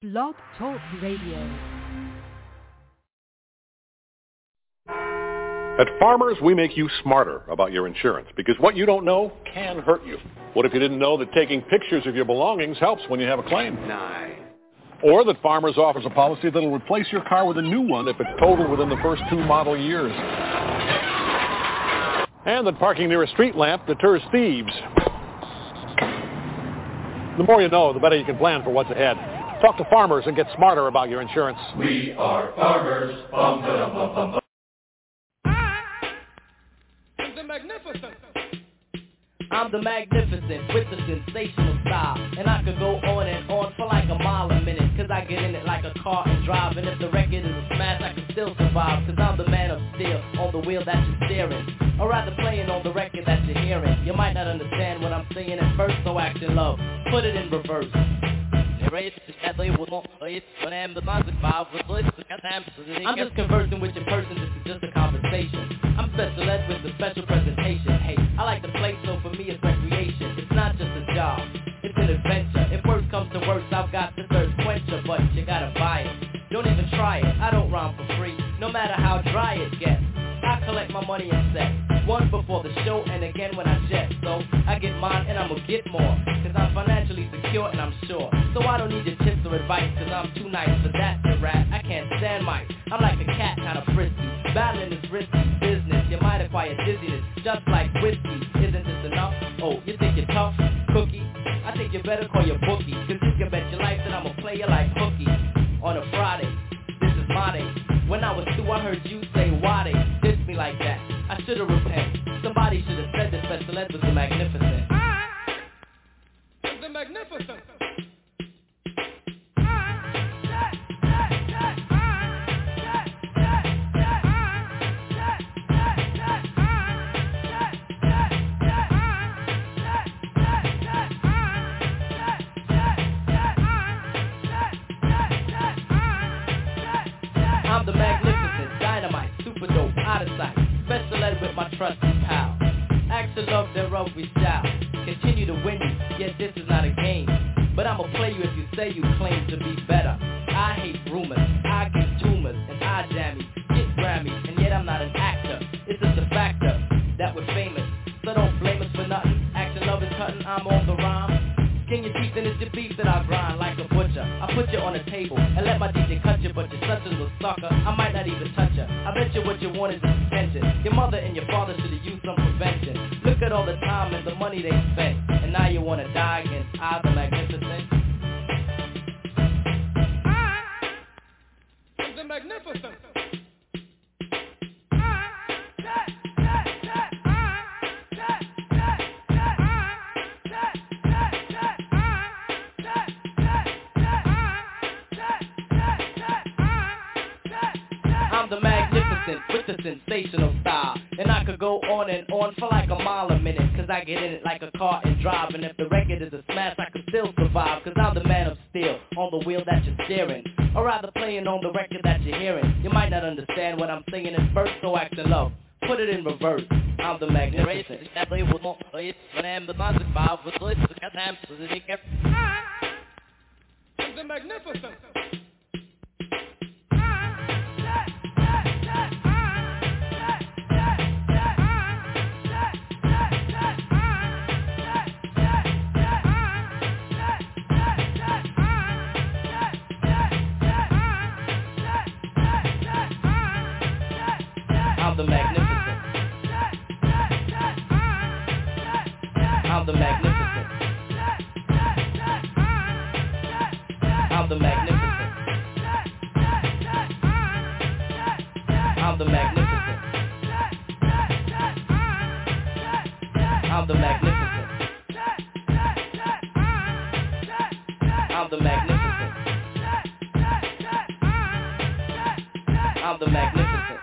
Blog Talk Radio. At Farmers, we make you smarter about your insurance because what you don't know can hurt you. What if you didn't know that taking pictures of your belongings helps when you have a claim? Nice. Or that Farmers offers a policy that'll replace your car with a new one if it's totaled within the first 2 model years. And that parking near a street lamp deters thieves. The more you know, the better you can plan for what's ahead. Talk to Farmers and get smarter about your insurance. We are Farmers. Bum, ba-dum, bum, bum, bum. The magnificent. I'm the magnificent with the sensational style. And I could go on and on for like a mile a minute, cause I get in it like a car and drive. And if the record is a smash, I can still survive, cause I'm the man of steel on the wheel that you're steering, or rather playing on the record that you're hearing. You might not understand what I'm saying at first, so action love, put it in reverse. I'm just conversing with your person, this is just a conversation. I'm special ed with a special presentation. Hey, I like to play, so for me it's recreation. It's not just a job, it's an adventure. If worse comes to worse, I've got the thirst quencher, but you gotta buy it. Don't even try it, I don't rhyme for free, no matter how dry it gets. I collect my money and set, once before the show and again when I jet. So I get mine and I'ma get more, cause I'm financially secure and I'm sure. So I don't need your tips or advice, cause I'm too nice for that to rap. I can't stand mice, I'm like a cat, kinda frisky. Battling is risky business, you might acquire dizziness, just like whiskey. Isn't this enough? Oh, you think you're tough? Cookie? I think you better call your bookie, cause you can bet your life that I'ma play you like hooky. On a Friday, this is my day. When I was 2, I heard you say, why they diss me like that? I should've repent. Somebody should've said that special ed was the magnificent. The magnificent. I'm the magnificent, dynamite, super dope, out of sight. Special ed with my trusty pal. Action love, then rub we style. Continue to win you, yet this is not a game. But I'ma play you if you say you claim to be better. I hate rumors, I get tumors, and I jammies, get Grammys, and yet I'm not an actor. It's just a factor that we're famous, so don't blame us for nothing. Action love is cutting, I'm on the rhyme. Skin your teeth and it's your beef that I grind like a butcher. I put you on a table and let my DJ cut you, but you're such a little sucker, I might not even touch you. I bet you what you want is attention. Your mother and your father should've used some prevention. Look at all the time and the money they spent, and now you wanna die against I the magnificent. The magnificent. I'm the magnificent with the sensational style. And I could go on and on for like a mile a minute, cause I get in it like a car and drive. And if the record is a smash, I could still survive, cause I'm the man of steel on the wheel that you're steering, or rather playing on the record that you're hearing. You might not understand what I'm saying in verse, so act in love, put it in reverse. I'm the magnificent. The magnificent. I'm the magnificent. I'm the magnificent. I'm the magnificent. I'm the magnificent. I'm the magnificent. I'm the magnificent. I'm the magnificent.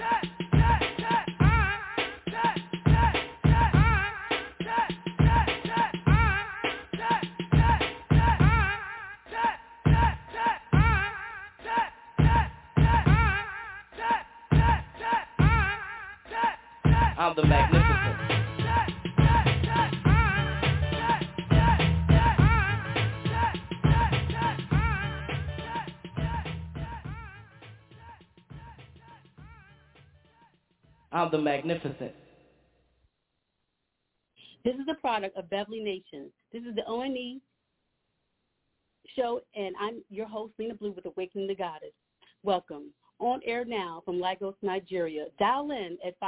I'm the magnificent. I'm the Magnificent. This is a product of Beverly Nation. This is the ONE show, and I'm your host, Lena Blue, with Awakening the Goddess. Welcome. On air now from Lagos, Nigeria. Dial in at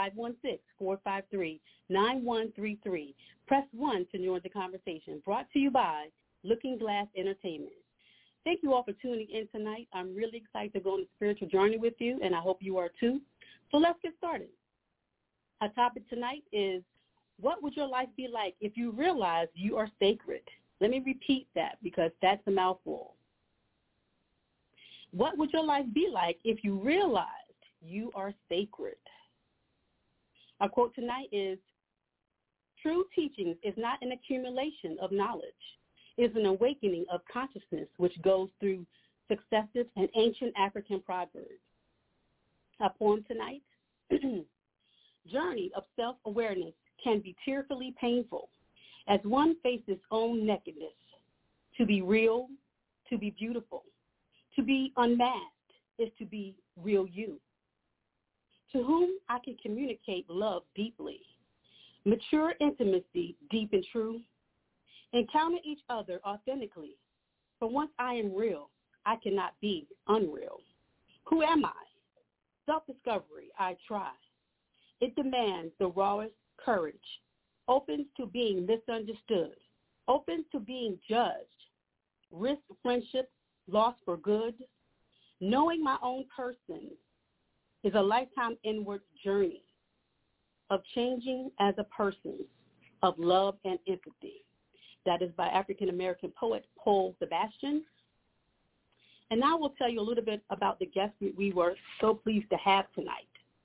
516-453-9133. Press 1 to join the conversation. Brought to you by Looking Glass Entertainment. Thank you all for tuning in tonight. I'm really excited to go on a spiritual journey with you, and I hope you are too. So let's get started. Our topic tonight is, what would your life be like if you realized you are sacred? Let me repeat that because that's a mouthful. What would your life be like if you realized you are sacred? Our quote tonight is, true teachings is not an accumulation of knowledge. It is an awakening of consciousness which goes through successive and ancient African proverbs. Our poem tonight, journey of self-awareness can be tearfully painful as one faces own nakedness. To be real, to be beautiful, to be unmasked is to be real you. To whom I can communicate love deeply, mature intimacy deep and true, encounter each other authentically. For once I am real, I cannot be unreal. Who am I? Self-discovery I try. It demands the rawest courage, opens to being misunderstood, opens to being judged, risk friendship, lost for good. Knowing my own person is a lifetime inward journey of changing as a person, of love and empathy. That is by African-American poet Paul Sebastian. And now we'll tell you a little bit about the guest we were so pleased to have tonight.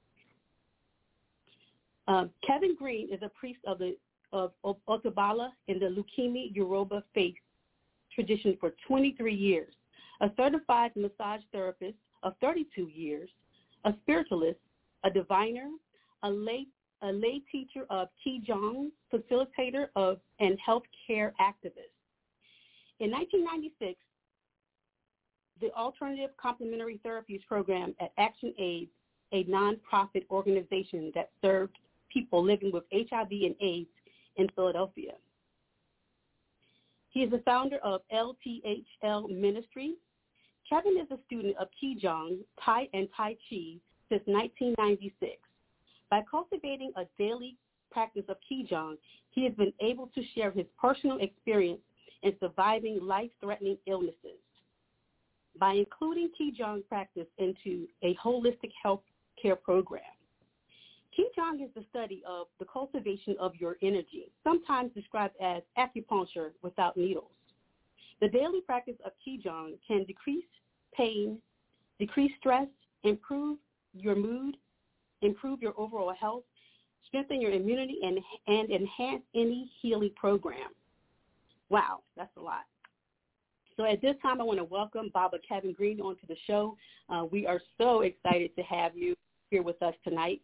Kevin Green is a priest of Otobala in the Lukumi Yoruba faith tradition for 23 years, a certified massage therapist of 32 years, a spiritualist, a diviner, a lay teacher of Qigong, facilitator of and healthcare activist. In 1996, the Alternative Complementary Therapies Program at ActionAid, a nonprofit organization that served people living with HIV and AIDS in Philadelphia. He is the founder of LTHL Ministry. Kevin is a student of Qigong, Tai and Tai Chi since 1996. By cultivating a daily practice of Qigong, he has been able to share his personal experience in surviving life-threatening illnesses. By including Qigong practice into a holistic health care program. Qigong is the study of the cultivation of your energy, sometimes described as acupuncture without needles. The daily practice of Qigong can decrease pain, decrease stress, improve your mood, improve your overall health, strengthen your immunity, and enhance any healing program. Wow, that's a lot. So at this time, I want to welcome Baba Kevin Green onto the show. We are so excited to have you here with us tonight.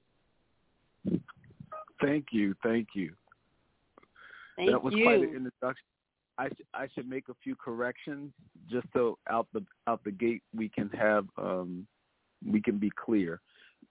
Thank you. That was quite an introduction. I should make a few corrections just so out the gate we can be clear.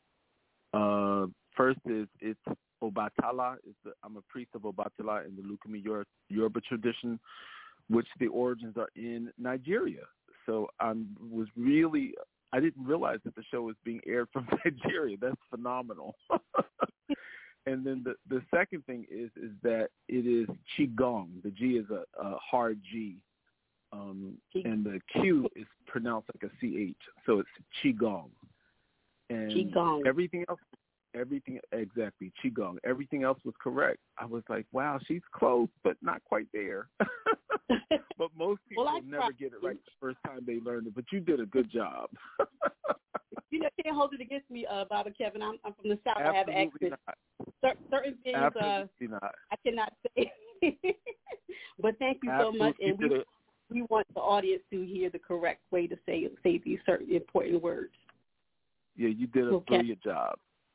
First is it's Obatala. I'm a priest of Obatala in the Lukumi Yoruba tradition, which the origins are in Nigeria. So I didn't realize that the show was being aired from Nigeria. That's phenomenal. And then the second thing is that it is Qigong. The G is a hard G, and the Q is pronounced like a CH. So it's Qigong. And Qigong. Everything exactly, Qigong. Everything else was correct. I was like, wow, she's close, but not quite there. But most people never get it right the first time they learn it. But you did a good job. You can't hold it against me, Baba Kevin. I'm from the South. Absolutely I have an accent. Certain things I cannot say. But thank you so much, and we want the audience to hear the correct way to say these certain important words. Yeah, you did a brilliant job.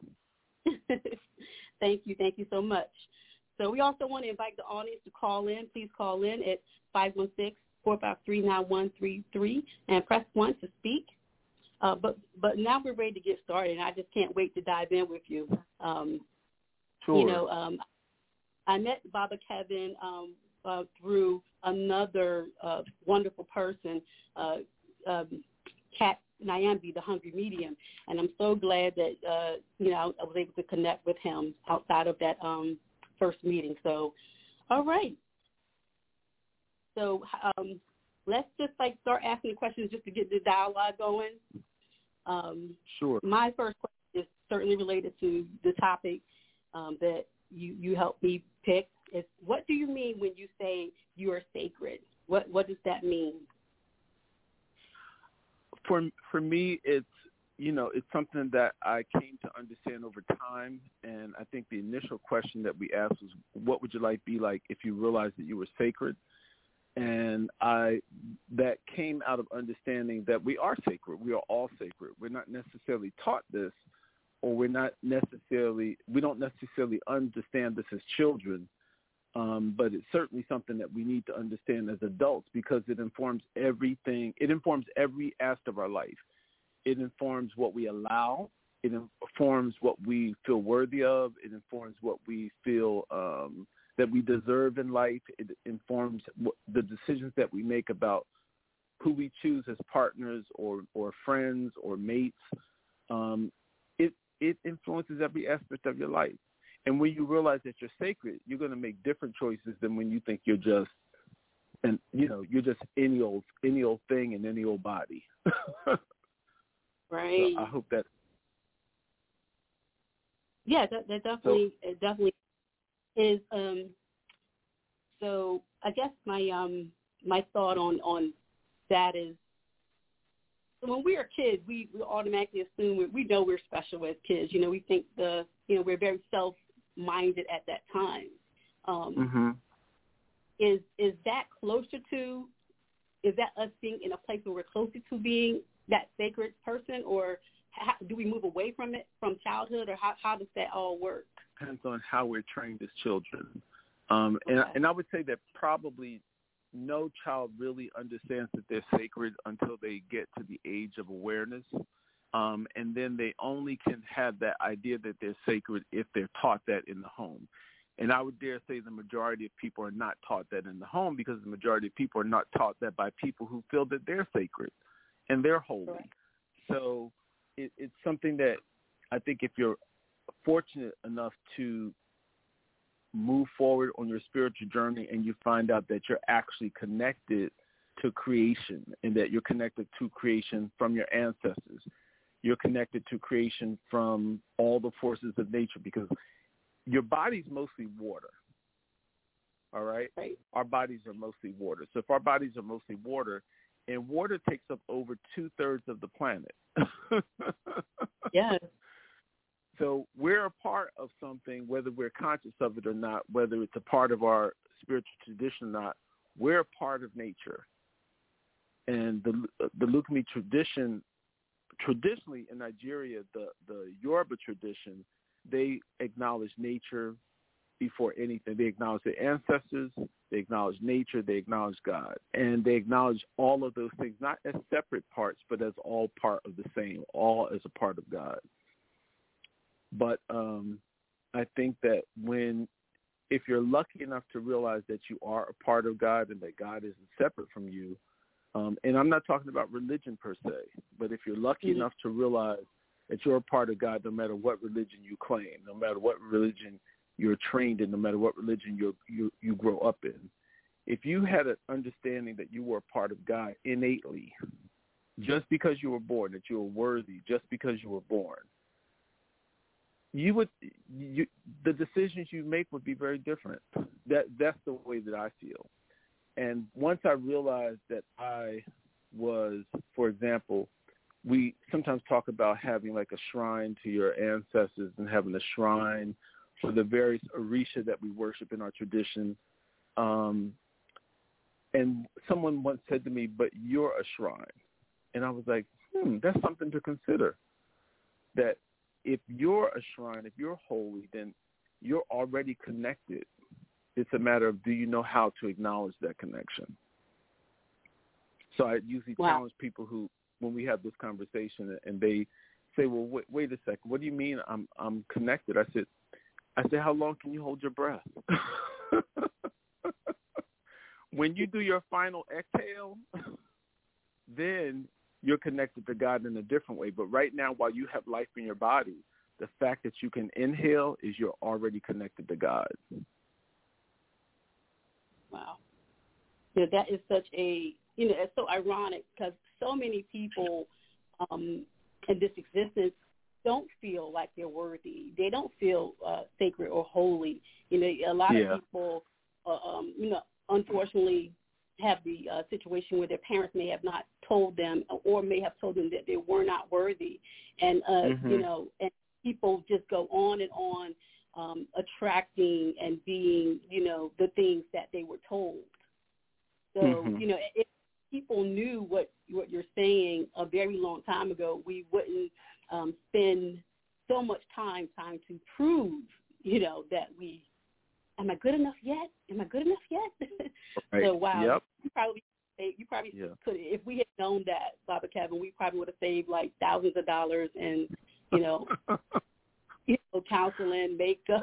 Thank you so much. So we also want to invite the audience to call in. Please call in at 516-453-9133 and press 1 to speak. But now we're ready to get started, and I just can't wait to dive in with you. Sure. I met Baba Kevin through another wonderful person, Kat Nyambi, the Hungry Medium, and I'm so glad that I was able to connect with him outside of that first meeting. So, all right. So let's just start asking the questions just to get the dialogue going. Sure. My first question is certainly related to the topic that you helped me pick. Is what do you mean when you say you are sacred? What does that mean? For me, it's something that I came to understand over time, and I think the initial question that we asked was, what would your life be like if you realized that you were sacred? And that came out of understanding that we are sacred. We are all sacred. We're not necessarily taught this, or we don't necessarily understand this as children. But it's certainly something that we need to understand as adults, because it informs everything. It informs every aspect of our life. It informs what we allow. It informs what we feel worthy of. It informs what we feel that we deserve in life. It informs the decisions that we make about who we choose as partners or friends or mates. It influences every aspect of your life. And when you realize that you're sacred, you're going to make different choices than when you think you're just any old thing in any old body. Right. So I hope that. Yeah, that definitely is. So I guess my thought on that is, when we are kids, we automatically assume we know we're special as kids. We think we're very self-minded at that time. Is that closer to? Is that us being in a place where we're closer to being that sacred person, or do we move away from it from childhood, or how does that all work? Depends on how we're trained as children. Okay. And I would say that probably no child really understands that they're sacred until they get to the age of awareness. And then they only can have that idea that they're sacred if they're taught that in the home. And I would dare say the majority of people are not taught that in the home, because the majority of people are not taught that by people who feel that they're sacred and they're holy. Correct. So it's something that I think if you're fortunate enough to move forward on your spiritual journey and you find out that you're actually connected to creation, and that you're connected to creation from your ancestors, you're connected to creation from all the forces of nature, because your body's mostly water. All right? Right. Our bodies are mostly water. So if our bodies are mostly water, and water takes up over 2/3 of the planet. Yes. So we're a part of something, whether we're conscious of it or not, whether it's a part of our spiritual tradition or not. We're a part of nature. And the Lukumi tradition, traditionally in Nigeria, the Yoruba tradition, they acknowledge nature before anything. They acknowledge their ancestors, they acknowledge nature, they acknowledge God. And they acknowledge all of those things, not as separate parts, but as all part of the same, all as a part of God. But I think that if you're lucky enough to realize that you are a part of God and that God isn't separate from you, and I'm not talking about religion per se, but if you're lucky enough to realize that you're a part of God, no matter what religion you claim, no matter what religion you're trained in, no matter what religion you grow up in, if you had an understanding that you were a part of God innately, just because you were born, that you were worthy, just because you were born, the decisions you make would be very different. That's the way that I feel. And once I realized that I was, for example, we sometimes talk about having like a shrine to your ancestors and having a shrine for the various Orisha that we worship in our tradition. And someone once said to me, "But you're a shrine." And I was like, that's something to consider. That if you're a shrine, if you're holy, then you're already connected. It's a matter of, do you know how to acknowledge that connection? So I usually challenge people who, when we have this conversation and they say, well, wait a second. What do you mean I'm connected? I said, how long can you hold your breath? When you do your final exhale, then you're connected to God in a different way. But right now, while you have life in your body, the fact that you can inhale is you're already connected to God. Wow. Yeah, that is such a, it's so ironic because so many people in this existence don't feel like they're worthy. They don't feel sacred or holy. A lot of people, unfortunately have the situation where their parents may have not told them or may have told them that they were not worthy. And, and people just go on and on attracting and being, the things that they were told. So, if people knew what you're saying a very long time ago, we wouldn't spend so much time trying to prove, that am I good enough yet? Am I good enough yet? Right. So, wow. Yep. You probably could, if we had known that, Baba Kevin, we probably would have saved like thousands of dollars and, counseling, makeup,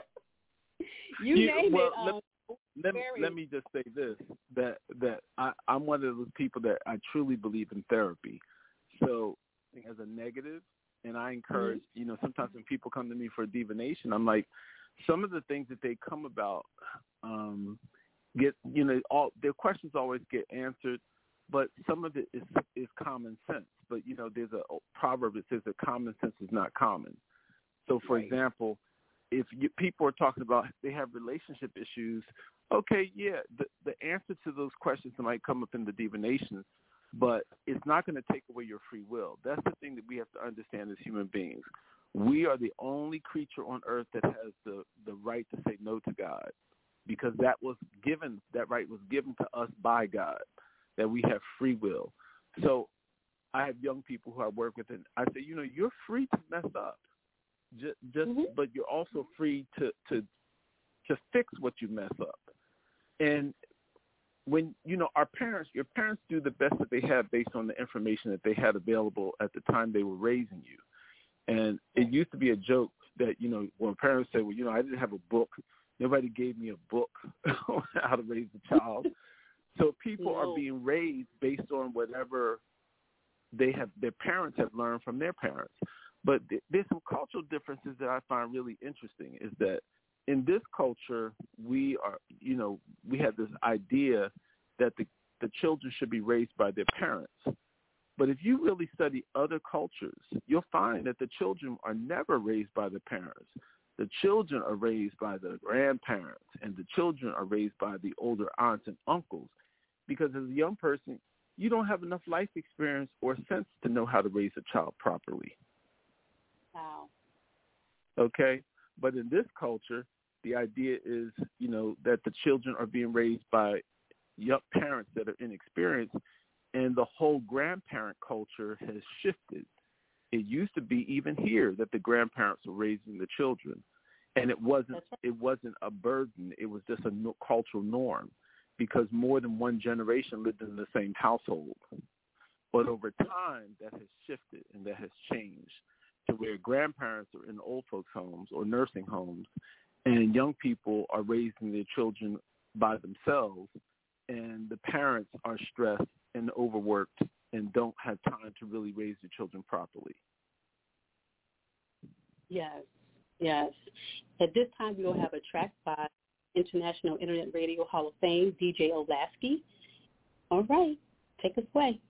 name it. Let me just say this, that I'm one of those people that I truly believe in therapy. So as a negative, and I encourage, sometimes when people come to me for divination, I'm like, some of the things that they come about all their questions always get answered, but some of it is common sense. But, there's a proverb that says that common sense is not common. So, for example, if people are talking about they have relationship issues, okay, the answer to those questions might come up in the divination, but it's not going to take away your free will. That's the thing that we have to understand as human beings. We are the only creature on earth that has the right to say no to God, because that right was given to us by God, that we have free will. So I have young people who I work with, and I say, you're free to mess up. But you're also free to fix what you mess up. And when your parents do the best that they have based on the information that they had available at the time they were raising you. And it used to be a joke that when parents say, well, I didn't have a book, nobody gave me a book on how to raise a child. So people are being raised based on whatever their parents have learned from their parents. But there's some cultural differences that I find really interesting, is that in this culture, we have this idea that the children should be raised by their parents. But if you really study other cultures, you'll find that the children are never raised by the parents. The children are raised by the grandparents, and the children are raised by the older aunts and uncles. Because as a young person, you don't have enough life experience or sense to know how to raise a child properly. Wow. Okay? But in this culture, the idea is, that the children are being raised by young parents that are inexperienced, and the whole grandparent culture has shifted. It used to be even here that the grandparents were raising the children, and it wasn't a burden. It was just a cultural norm, because more than one generation lived in the same household. But over time, that has shifted and that has changed to where grandparents are in old folks' homes or nursing homes, and young people are raising their children by themselves, and the parents are stressed and overworked and don't have time to really raise their children properly. Yes. At this time, we will have a track by International Internet Radio Hall of Fame, DJ Olasky. All right, take us away.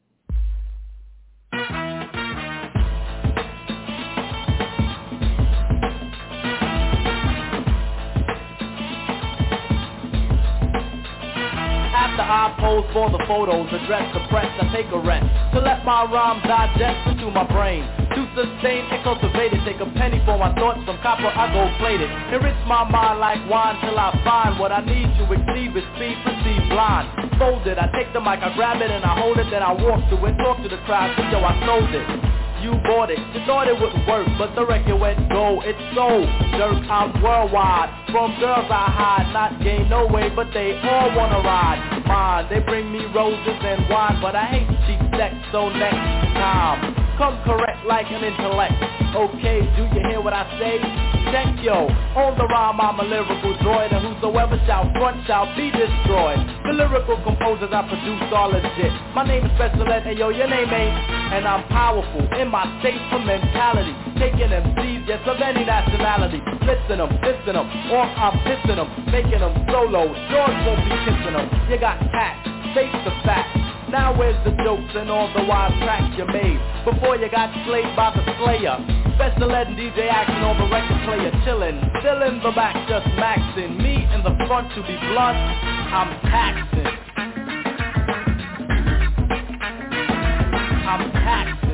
I pose for the photos, address suppressed, I take a rest to let my rhymes digest into my brain. To sustain and cultivate it, take a penny for my thoughts, from copper I go plated. Enrich my mind like wine till I find what I need to exhibit, speed, proceed blind. Fold it, I take the mic, I grab it and I hold it, then I walk to it, talk to the crowd, so yo, I sold it. You bought it, you thought it wouldn't work, but the record went gold, it's sold. Jerk, I'm worldwide, from girls I hide, not gain no way, but they all wanna ride mine. They bring me roses and wine, but I hate cheap sex, so next time, come correct like an intellect. Okay, do you hear what I say? Check yo, on the rhyme I'm a lyrical droid, and whosoever shall front shall be destroyed. The lyrical composers I produce are legit. My name is Special Ed, and yo, your name ain't. And I'm powerful in my state of mentality, taking MCs, yes, of any nationality, flipping them, or I'm pissing them, making them solo. George won't be kissing them. You got tact, face the fact. Now where's the jokes and all the wild tracks you made before you got slayed by the Slayer? Special Ed and DJ Action on the record player, chillin', still in the back, just maxing. Me in the front, to be blunt, I'm taxing. I'm taxing.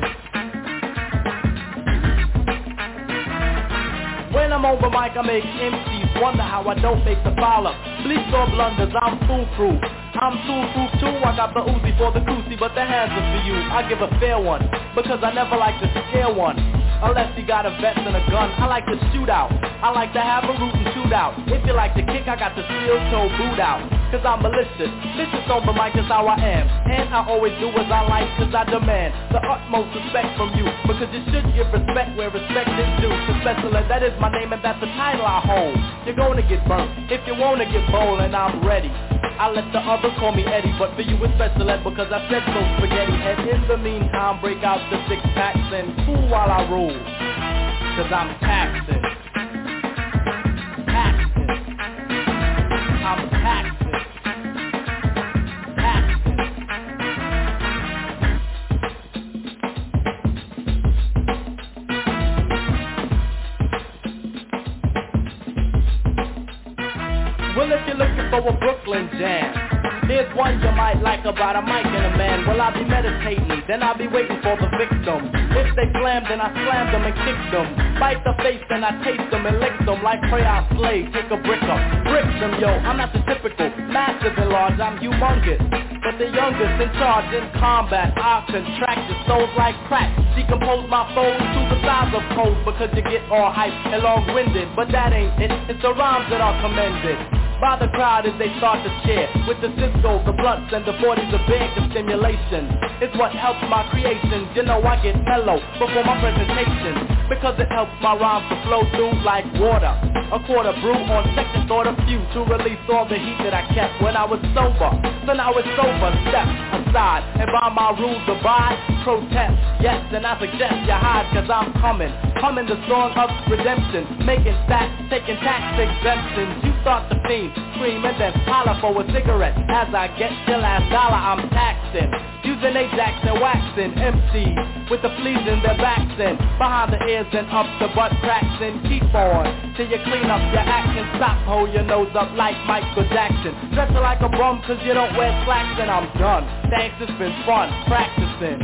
When I'm over mic, I make MCs wonder how I don't make the follow. Bleach or blunders, I'm foolproof. I'm foolproof too, I got the Uzi for the Cruci, but the hands are for you. I give a fair one, because I never like to scare one. Unless you got a vest and a gun, I like to shoot out. I like to have a root and shoot out. If you like to kick, I got the steel toe boot out. Cause I'm malicious, vicious on the mic is how I am. And I always do as I like, cause I demand the utmost respect from you. Because you should give respect where respect is due. To Special Ed, that is my name and that's the title I hold. You're gonna get burnt, if you wanna get bold, and I'm ready. I let the others call me Eddie, but for you it's Special Ed because I said so, spaghetti. And in the meantime, break out the 6 packs and cool while I roll. Cause I'm taxing. Taxing. I'm taxing. Taxing. Well, if you're looking for a Brooklyn jam, there's one you might like about a mic and a man. Well, I'll be meditating, then I'll be waiting for the victim. If they slam, then I slam them and kick them. Bite the face, then I taste them and lick them. Like pray I slay, take a brick up. Brick them, yo, I'm not the typical massive and large, I'm humongous. But the youngest in charge in combat, I contract your souls like crack. Decompose my foes to the size of coals, because you get all hype and long-winded. But that ain't it, it's the rhymes that are commended by the crowd as they start to cheer. With the Cisco, the blunts, and the 40s of big stimulation. It's what helps my creations. You know I get mellow before my presentation, because it helps my rhymes to flow through like water. A quarter brew on second thought, a few to release all the heat that I kept when I was sober. So now it's sober, step aside, and by my rules abide, protest. Yes, and I suggest you hide, cause I'm coming. Humming the song of redemption, making stacks, taking tax exemptions. You start to fiend, scream, and then holler for a cigarette. As I get your last dollar, I'm taxing. Using Ajax and waxing MCs with the fleas in their backs and behind the ears and up the butt cracks, and keep on till you clean up your act and stop, hold your nose up like Michael Jackson. Dressing like a bum cause you don't wear slacks, and I'm done. Thanks, it's been fun practicing.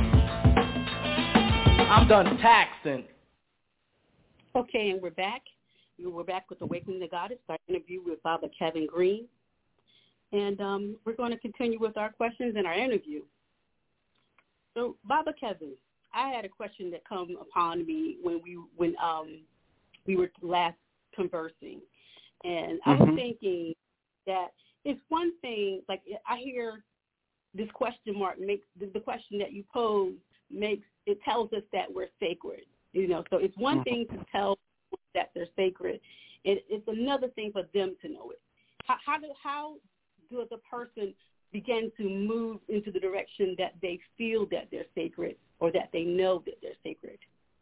I'm done taxing. Okay, and we're back. We're back with Awakening the Goddess, our interview with Baba Kevin Green. And we're going to continue with our questions in our interview. So, Baba Kevin, I had a question that come upon me when we were last conversing. And I was thinking that it's one thing, like I hear this question mark makes, the question that you pose makes, it tells us that we're sacred. You know, so it's one thing to tell that they're sacred. It's another thing for them to know it. How does a person begin to move into the direction that they feel that they're sacred, or that they know that they're sacred?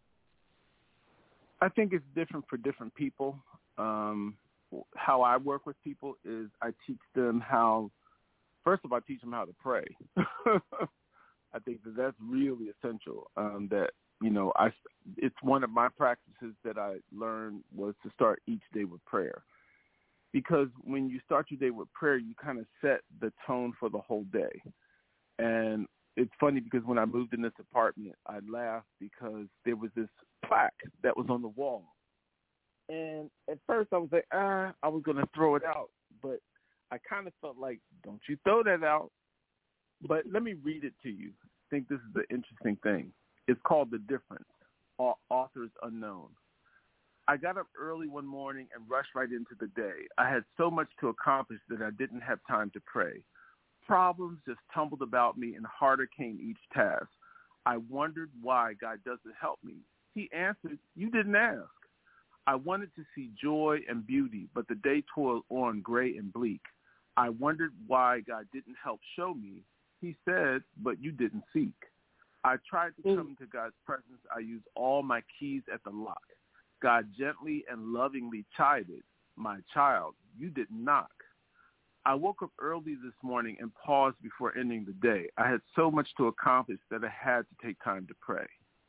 I think it's different for different people. How I work with people is I teach them how, first of all, I teach them how to pray. I think that that's really essential. That, you know, it's one of my practices that I learned was to start each day with prayer. Because when you start your day with prayer, you kind of set the tone for the whole day. And it's funny because when I moved in this apartment, I laughed because there was this plaque that was on the wall. And at first I was like, I was going to throw it out. But I kind of felt like, don't you throw that out. But let me read it to you. I think this is the interesting thing. It's called The Difference, Authors Unknown. I got up early one morning and rushed right into the day. I had so much to accomplish that I didn't have time to pray. Problems just tumbled about me, and harder came each task. I wondered why God doesn't help me. He answered, you didn't ask. I wanted to see joy and beauty, but the day toiled on gray and bleak. I wondered why God didn't help show me. He said, but you didn't seek. I tried to come into God's presence. I used all my keys at the lock. God gently and lovingly chided, my child, you didn't knock. I woke up early this morning and paused before ending the day. I had so much to accomplish that I had to take time to pray.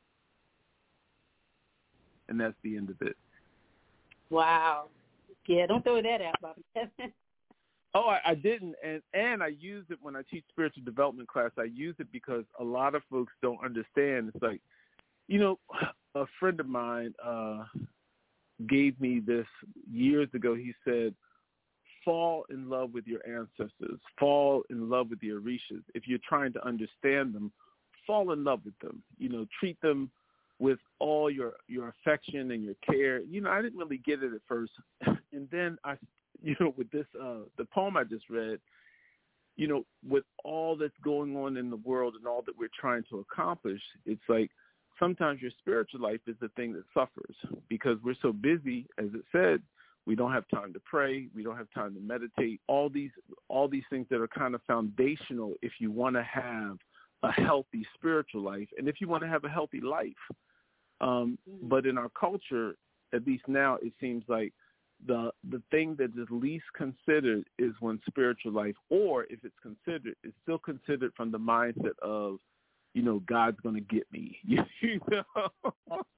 And that's the end of it. Wow. Yeah, don't throw that out, Bobby. Oh, I didn't, and I use it when I teach spiritual development class. I use it because a lot of folks don't understand. It's like, you know, a friend of mine gave me this years ago. He said, fall in love with your ancestors. Fall in love with the Orishas. If you're trying to understand them, fall in love with them. You know, treat them with all your affection and your care. You know, I didn't really get it at first. And then with this, the poem I just read, you know, with all that's going on in the world and all that we're trying to accomplish, it's like sometimes your spiritual life is the thing that suffers because we're so busy, as it said, we don't have time to pray. We don't have time to meditate. All these things that are kind of foundational if you want to have a healthy spiritual life and if you want to have a healthy life. But in our culture, at least now, it seems like the thing that is least considered is one's spiritual life, or if it's considered, it's still considered from the mindset of, you know, God's going to get me, you know.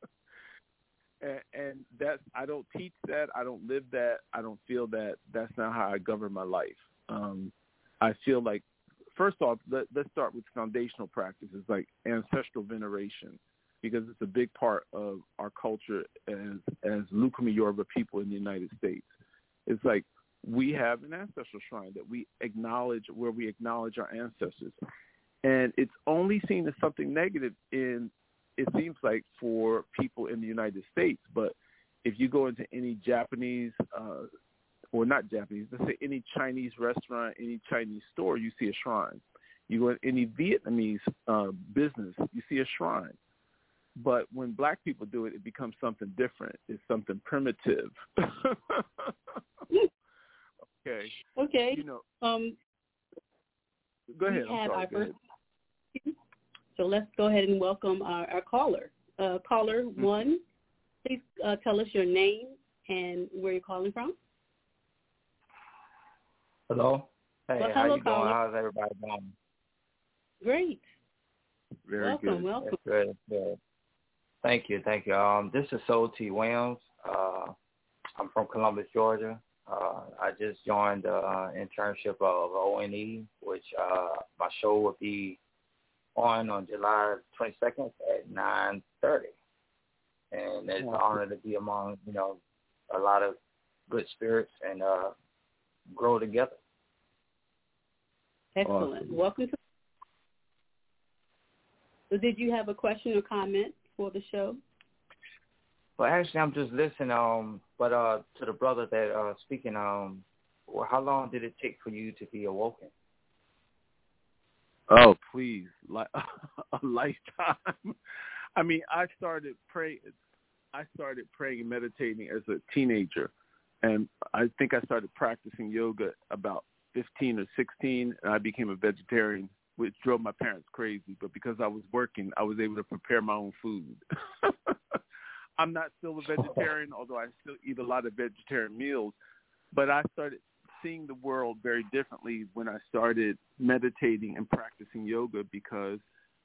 And that's, I don't teach that. I don't live that. I don't feel that. That's not how I govern my life. I feel like, first off, let's start with foundational practices like ancestral veneration, because it's a big part of our culture as Lukumi Yoruba people in the United States. It's like we have an ancestral shrine that we acknowledge, where we acknowledge our ancestors. And it's only seen as something negative it seems like, for people in the United States. But if you go into any Japanese, or not Japanese, let's say any Chinese restaurant, any Chinese store, you see a shrine. You go in any Vietnamese business, you see a shrine. But when black people do it, it becomes something different. It's something primitive. Okay. Okay. You know, go ahead. I'm sorry. Go ahead. So let's go ahead and welcome our caller. Caller one, please tell us your name and where you're calling from. Hello. Hey, well, how hello, you doing? caller. How's everybody doing? Great. Very good. Welcome. That's good. Thank you. This is Soul T. Williams. I'm from Columbus, Georgia. I just joined the internship of ONE, which my show will be on July 22nd at 9:30. And it's an honor to be among, you know, a lot of good spirits and grow together. Excellent. Awesome. Welcome. So did you have a question or comment for the show? Well, actually, I'm just listening. But to the brother that speaking, well, how long did it take for you to be awoken? Oh, please, a lifetime. I mean, I started praying and meditating as a teenager, and I think I started practicing yoga about 15 or 16, and I became a vegetarian, which drove my parents crazy. But because I was working, I was able to prepare my own food. I'm not still a vegetarian, although I still eat a lot of vegetarian meals. But I started seeing the world very differently when I started meditating and practicing yoga, because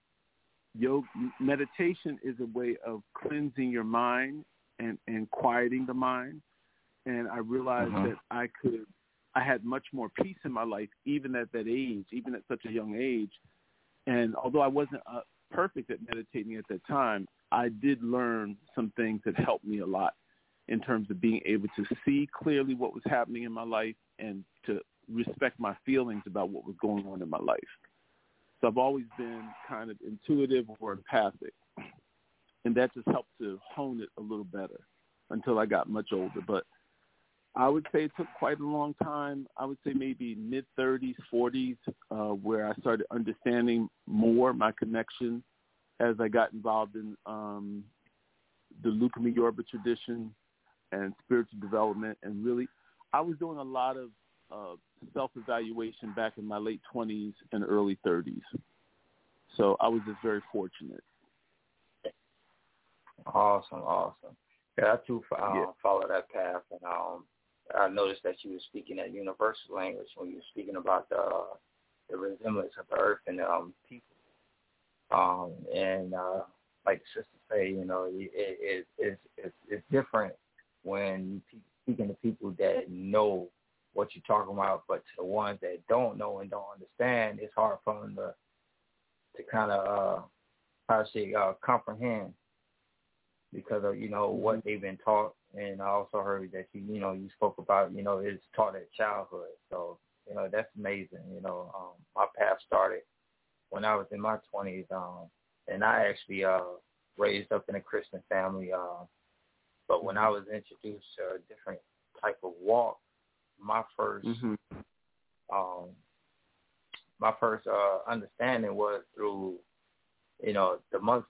meditation is a way of cleansing your mind and quieting the mind. And I realized that I had much more peace in my life, even at that age, even at such a young age. And although I wasn't perfect at meditating at that time, I did learn some things that helped me a lot in terms of being able to see clearly what was happening in my life and to respect my feelings about what was going on in my life. So I've always been kind of intuitive or empathic, and that just helped to hone it a little better until I got much older. But I would say it took quite a long time. I would say maybe mid-30s, 40s, where I started understanding more my connection as I got involved in the Lukumi Yoruba tradition and spiritual development, and really, I was doing a lot of self-evaluation back in my late 20s and early 30s. So I was just very fortunate. Awesome. Yeah, I too follow that path, and I noticed that you were speaking that universal language when you were speaking about the resemblance of the earth and people. And like the sister say, you know, it's different when you speaking to people that know what you're talking about, but to the ones that don't know and don't understand, it's hard for them to kind of comprehend because of, you know, what they've been taught. And I also heard that you spoke about, you know, it's taught at childhood. So, you know, that's amazing. You know, my path started when I was in my 20s, and I actually raised up in a Christian family. But when I was introduced to a different type of walk, my first understanding was through, you know, the Muslim.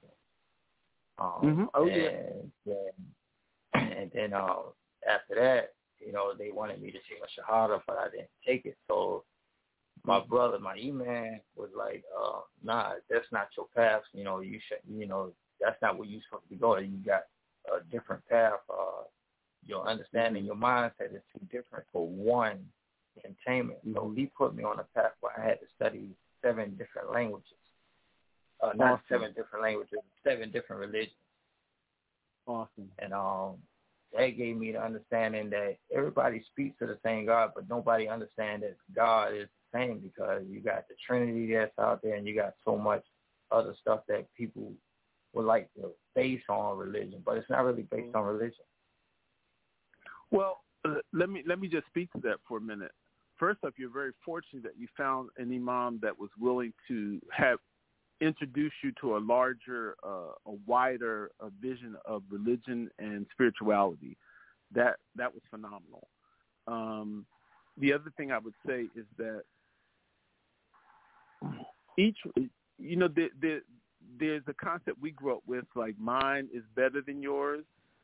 And then after that, you know, they wanted me to take a shahada, but I didn't take it. So my brother, my imam, was like, nah, that's not your path. You know, you should, you know, that's not where you're supposed to be going. You got a different path. Your understanding, your mindset is too different for one containment. So he put me on a path where I had to study 7 different languages. Not 7 different languages, 7 different religions. Awesome. And that gave me the understanding that everybody speaks to the same God, but nobody understands that God is the same, because you got the Trinity that's out there, and you got so much other stuff that people would like to base on religion, but it's not really based on religion. Well, let me just speak to that for a minute. First up, you're very fortunate that you found an imam that was willing to introduce you to a larger, a wider vision of religion and spirituality. That was phenomenal. The other thing I would say is that there's a concept we grew up with, like mine is better than yours.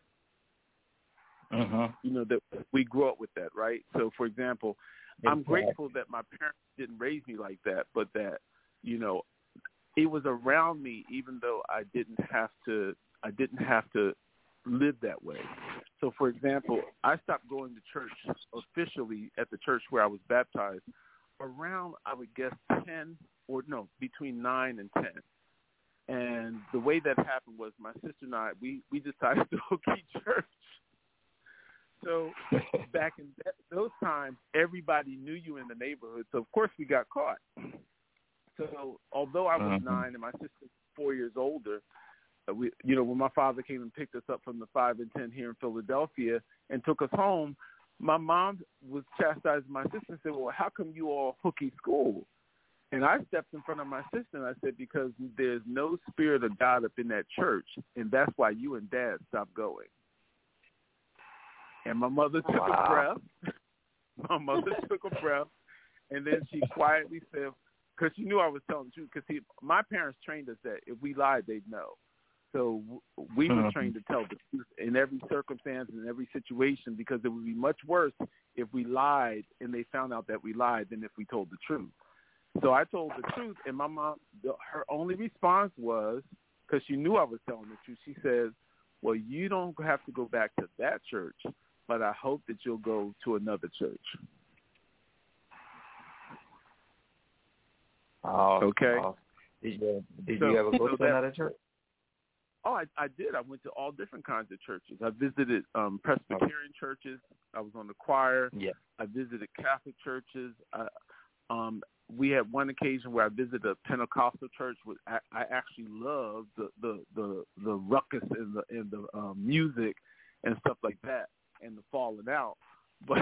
You know, that we grew up with that, right? So, for example, I'm grateful that my parents didn't raise me like that, but that, you know, it was around me, even though I didn't have to live that way. So, for example, I stopped going to church officially at the church where I was baptized around, I would guess, between 9 and 10. And the way that happened was my sister and I, we decided to go keep church. So back in those times, everybody knew you in the neighborhood. So, of course, we got caught. So although I was 9 and my sister was 4 years older, when my father came and picked us up from the 5 and 10 here in Philadelphia and took us home, my mom was chastising my sister and said, well, how come you all hooky school? And I stepped in front of my sister and I said, because there's no spirit of God up in that church, and that's why you and Dad stopped going. And my mother took a breath. My mother took a breath, and then she quietly said, because she knew I was telling the truth, because my parents trained us that if we lied, they'd know. So we were trained to tell the truth in every circumstance and in every situation, because it would be much worse if we lied and they found out that we lied than if we told the truth. So I told the truth, and my mom, her only response was, because she knew I was telling the truth, she says, well, you don't have to go back to that church, but I hope that you'll go to another church. Okay. Did you ever go to another church? Oh, I did. I went to all different kinds of churches. I visited Presbyterian churches. I was on the choir. Yeah. I visited Catholic churches. We had one occasion where I visited a Pentecostal church. I actually loved the ruckus and the music and stuff like that, and the falling out. But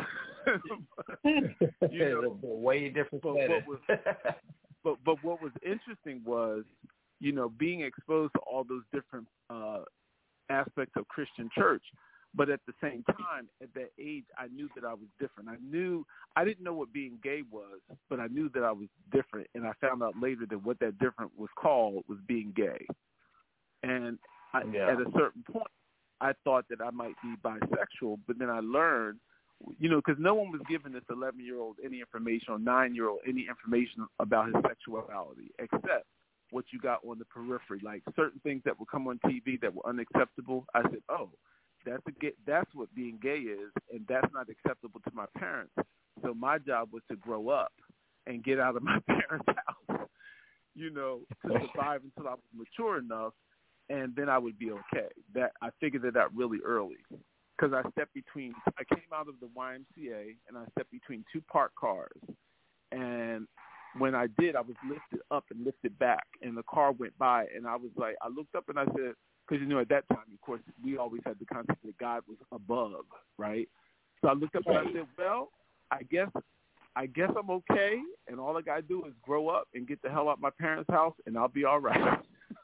way different. But what was interesting was, being exposed to all those different aspects of Christian church. But at the same time, at that age, I knew that I was different. I didn't know what being gay was, but I knew that I was different. And I found out later that what that different was called was being gay. And at a certain point, I thought that I might be bisexual, but then I learned, because no one was giving this 11-year-old any information or 9-year-old any information about his sexuality except what you got on the periphery, like certain things that would come on TV that were unacceptable. I said, oh, that's what being gay is, and that's not acceptable to my parents. So my job was to grow up and get out of my parents' house, to survive until I was mature enough, and then I would be okay. That I figured that out really early, because I came out of the YMCA, and I stepped between two parked cars, and when I did, I was lifted up and lifted back, and the car went by, and I was like, I looked up and I said, because, at that time, of course, we always had the concept that God was above, right? So I looked up and I said, well, I guess I'm okay, and all I got to do is grow up and get the hell out of my parents' house, and I'll be all right.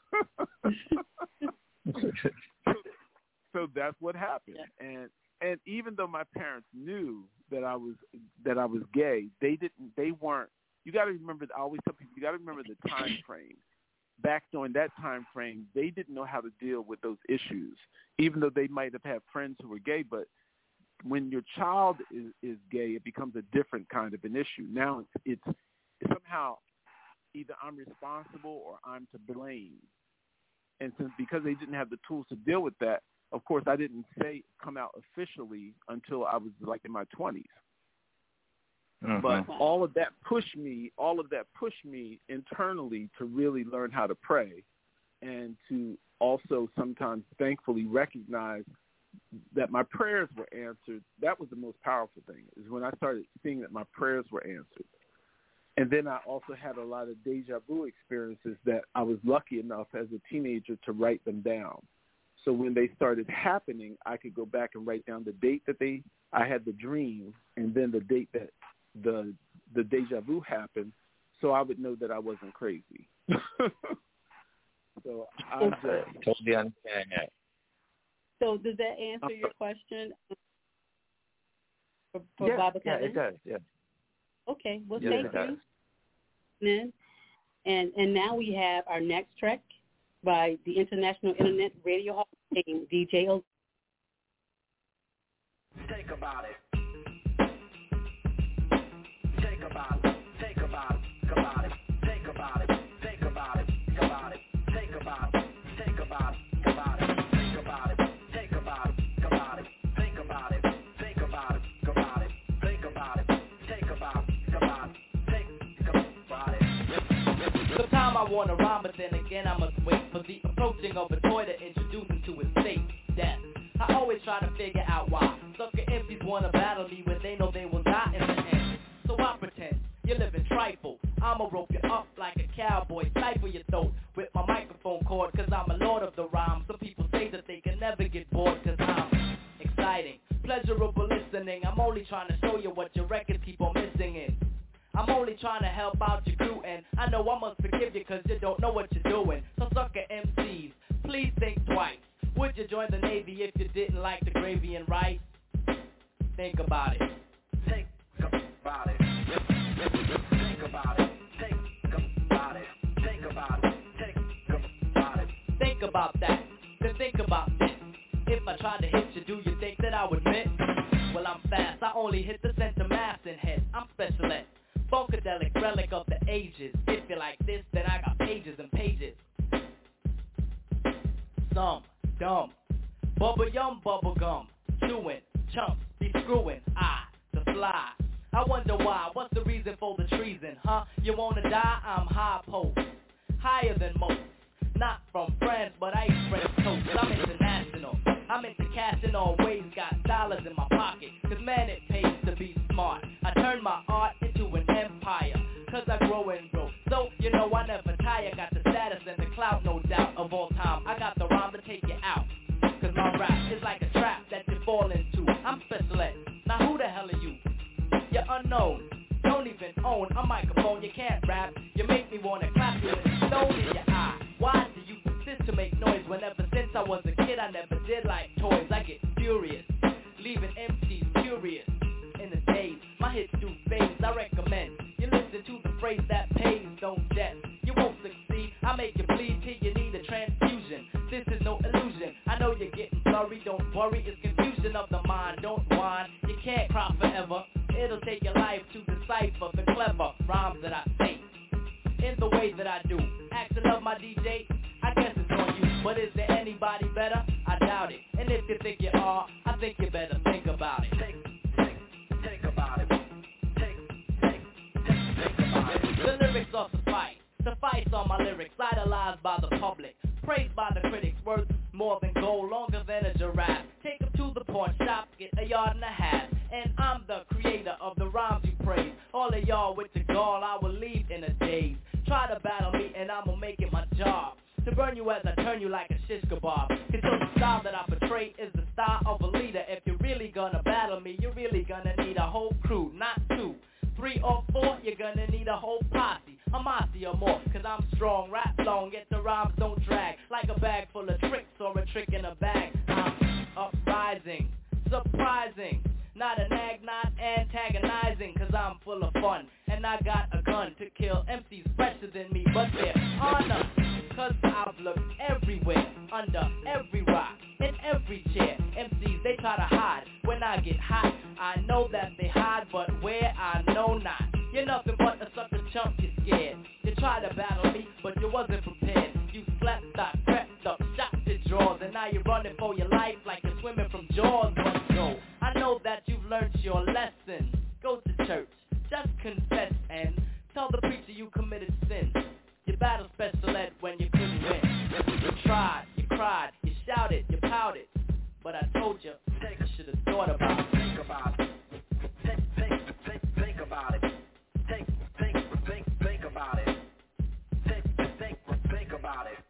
So that's what happened. Yeah. And even though my parents knew that I was gay, they weren't. You got to remember. I always tell people, you got to remember the time frame. Back during that time frame, they didn't know how to deal with those issues, even though they might have had friends who were gay. But when your child is gay, it becomes a different kind of an issue. Now it's somehow either I'm responsible or I'm to blame. And because they didn't have the tools to deal with that, of course, I didn't come out officially until I was like in my 20s. Mm-hmm. But all of that pushed me internally to really learn how to pray, and to also sometimes thankfully recognize that my prayers were answered. That was the most powerful thing, is when I started seeing that my prayers were answered. And then I also had a lot of deja vu experiences that I was lucky enough as a teenager to write them down. So when they started happening, I could go back and write down the date that I had the dream, and then the date that the deja vu happened, so I would know that I wasn't crazy. So I totally understand that. So does that answer your question for yeah, Baba yeah, Kevin? it does. Yeah. Okay. Well, yes, thank you. And now we have our next track by the International Internet Radio Hall of Fame, DJ O. Think about it. Think about it. Think about it. Think about it. Think about it. Think about it. Think about it. Think about it. Think about it. Think about it. Think about it. Think about it. Think about it. Think about it. Think about it. Think about it. Think about it. Think about it. Think about it. Sometimes I wanna rhyme, but then again I must wait for the approaching of a toy to introduce him to his fate, death. I always try to figure out why sucker MCs wanna battle me when they know they will die in the end. So I pretend you're living trifle. I'ma rope you up like a cowboy, stifle your throat with my microphone cord, cause I'm a lord of the rhyme. Some people say that they can never get bored, cause I'm exciting, pleasurable listening. I'm only trying to show you what your records keep on missing in. I'm only trying to help out your crew, and I know I must forgive you cause you don't know what you're doing. So sucker MCs, please think twice. Would you join the Navy if you didn't like the gravy and rice? Think about it. Think about it. Think about it. Think about it. Think about it. Think about it. Think about that. Then think about this. If I tried to hit you, do you think that I would miss? Well, I'm fast. I only hit the center mass and head. I'm special ed. Funkadelic relic of the ages. If you like this, then I got pages and pages. Some dumb bubble yum bubble gum chewing chunks be screwing to fly. I wonder why. What's the reason for the treason? Huh? You wanna die? I'm high post, higher than most. Not from France, but I eat French toast. I'm international. I'm into casting all ways. Got dollars in my pocket. Cause man, it pays to be smart. I turn my art into an empire. Cause I grow and grow. So, you know I never tire. Got the status and the clout, no doubt, of all time. I got the rhyme to take you out. Cause my rap is like a trap that you fall into. I'm special ed. Now who the hell are you? You're unknown. Don't even own a microphone. You can't rap. You make me wanna clap you with a stone in your eye. Why do you persist to make noise? Whenever since I was a kid I never did like toys. I get furious, leaving MCs curious. In the days, my hits do phase. I recommend you listen to the phrase that pays. Don't jet. You won't succeed. I make you bleed till you need a transfusion. this is no illusion. I know you're getting blurry, don't worry, it's confusion of the mind. Don't whine, you can't cry forever. It'll take your life to decipher the clever rhymes that I say in the way that I do. Action of my DJ, I guess it's on you. But is there anybody better? I doubt it. And if you think you are, I think you better think about it. Think about it. Think about it. The lyrics are suffice on my lyrics, idolized by the public, praised by the critics, worth more than gold, longer than a giraffe. Take them to the pawn shop, get a yard and a half, and I'm the creator of the rhymes you praise. All of y'all with the gall, I will leave in a daze. Try to battle me and I'ma make it my job to burn you as I turn you like a shish kebab. Cause the style that I portray is the style of a leader. If you're really gonna battle me, you're really gonna need a whole crew, not 2, 3 or 4, you're gonna need a whole posse, a mossy or more. Cause I'm strong, rap long, yet the rhymes don't drag like a bag full of tricks or a trick in a bag. I'm uprising, surprising, not a nag, not antagonizing. Cause I'm full of fun, and I got a gun to kill MCs fresher than me. But they're honor, cause I've looked everywhere, under every rock, in every chair. MCs, they try to hide when I get hot. I know that they hide, but where I know not. You're nothing but a sucker chump, you're scared. You tried to battle me, but you wasn't prepared. You slept, thought, crept up, shot your drawers, and now you're running for your life like you're swimming from Jaws. But go, I know that you've learned your lesson. Go to church, just confess and tell the preacher you committed sin. You battled special ed when you couldn't win. You tried, you cried, you shouted, you pouted, but I told you, you should have thought about it. Think about it. Think about it. Think about it. Think about it.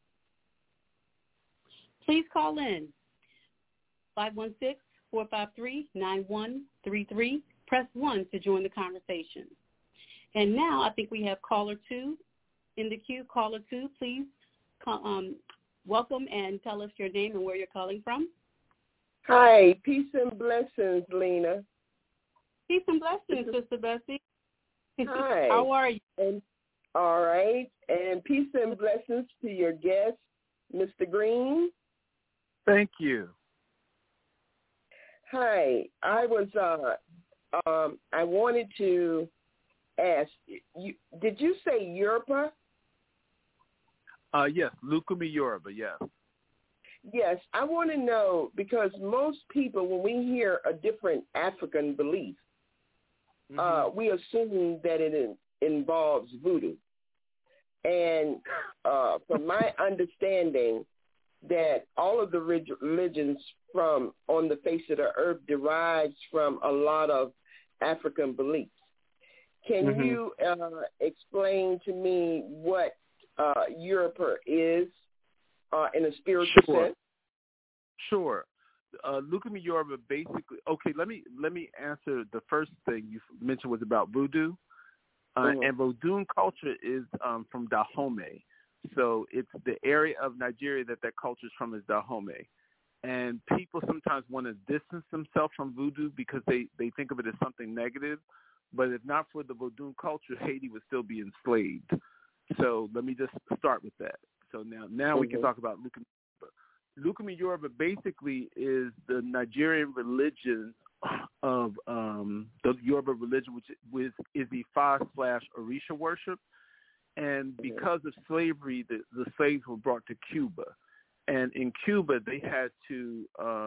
Please call in 516-453-9133. Press 1 to join the conversation. And now I think we have caller 2 in the queue. Caller 2, please welcome and tell us your name and where you're calling from. Hi, peace and blessings, Lena. Peace and blessings, Sister Bessie. Hi. How are you? And, all right, and peace and blessings to your guest, Mr. Green. Thank you. Hi, I wanted to ask, did you say Yoruba? Yes, Lukumi Yoruba, yes. Yes, I want to know, because most people, when we hear a different African belief, we assume that it involves voodoo. And from my understanding, that all of the religions from on the face of the earth derives from a lot of African beliefs. Can you explain to me what Yoruba is in a spiritual sense? Sure. Lukumi Yoruba basically. Okay, let me answer the first thing you mentioned was about voodoo, and voodoo culture is from Dahomey. So it's the area of Nigeria that culture is from is Dahomey. And people sometimes want to distance themselves from voodoo because they think of it as something negative. But if not for the voodoo culture, Haiti would still be enslaved. So let me just start with that. So now we can talk about Lukumi Yoruba. Lukumi Yoruba basically is the Nigerian religion of the Yoruba religion, which is the Ifa/Orisha worship. And because of slavery, the slaves were brought to Cuba. And in Cuba, they had to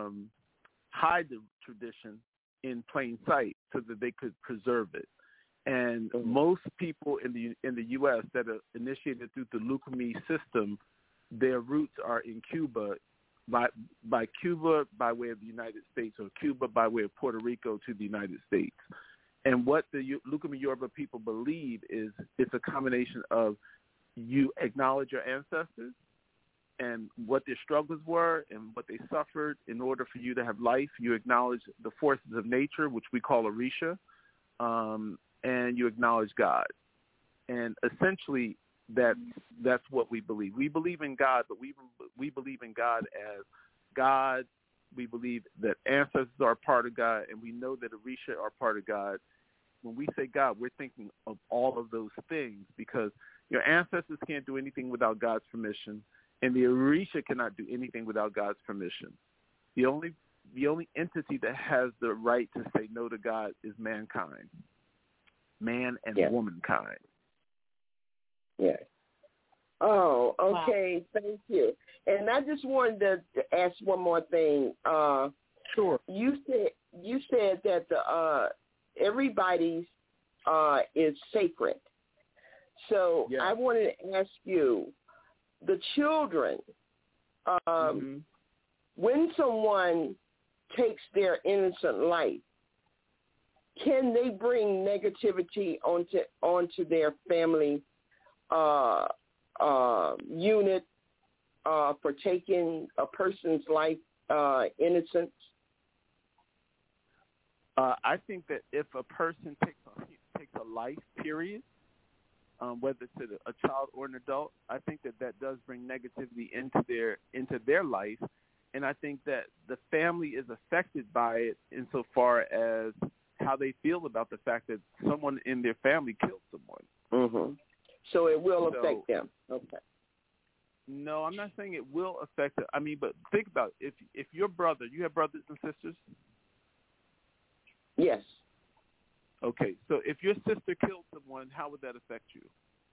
hide the tradition in plain sight so that they could preserve it. And most people in the U.S. that are initiated through the Lukumi system, their roots are in Cuba, by Cuba by way of the United States, or Cuba by way of Puerto Rico to the United States. And what the Lukumi Yoruba people believe is it's a combination of you acknowledge your ancestors and what their struggles were and what they suffered in order for you to have life. You acknowledge the forces of nature, which we call Orisha, and you acknowledge God. And essentially, that's what we believe. We believe in God, but we believe in God as God. We believe that ancestors are part of God, and we know that Orisha are part of God. When we say God, we're thinking of all of those things because your ancestors can't do anything without God's permission, And the Orisha cannot do anything without God's permission. The only entity that has the right to say no to God is mankind, man and womankind. Yes. Oh, okay. Wow. Thank you. And I just wanted to ask one more thing. Sure. You said that everybody's is sacred. So I wanted to ask you, the children, when someone takes their innocent life, can they bring negativity onto their family unit for taking a person's life innocence? I think that if a person takes a life, period, whether it's a child or an adult, I think that does bring negativity into their life, and I think that the family is affected by it insofar as how they feel about the fact that someone in their family killed someone. Mm-hmm. So it will affect them. Okay. No, I'm not saying it will affect it. I mean, but think about it. If your brother, you have brothers and sisters? Yes. Okay, so if your sister killed someone, how would that affect you?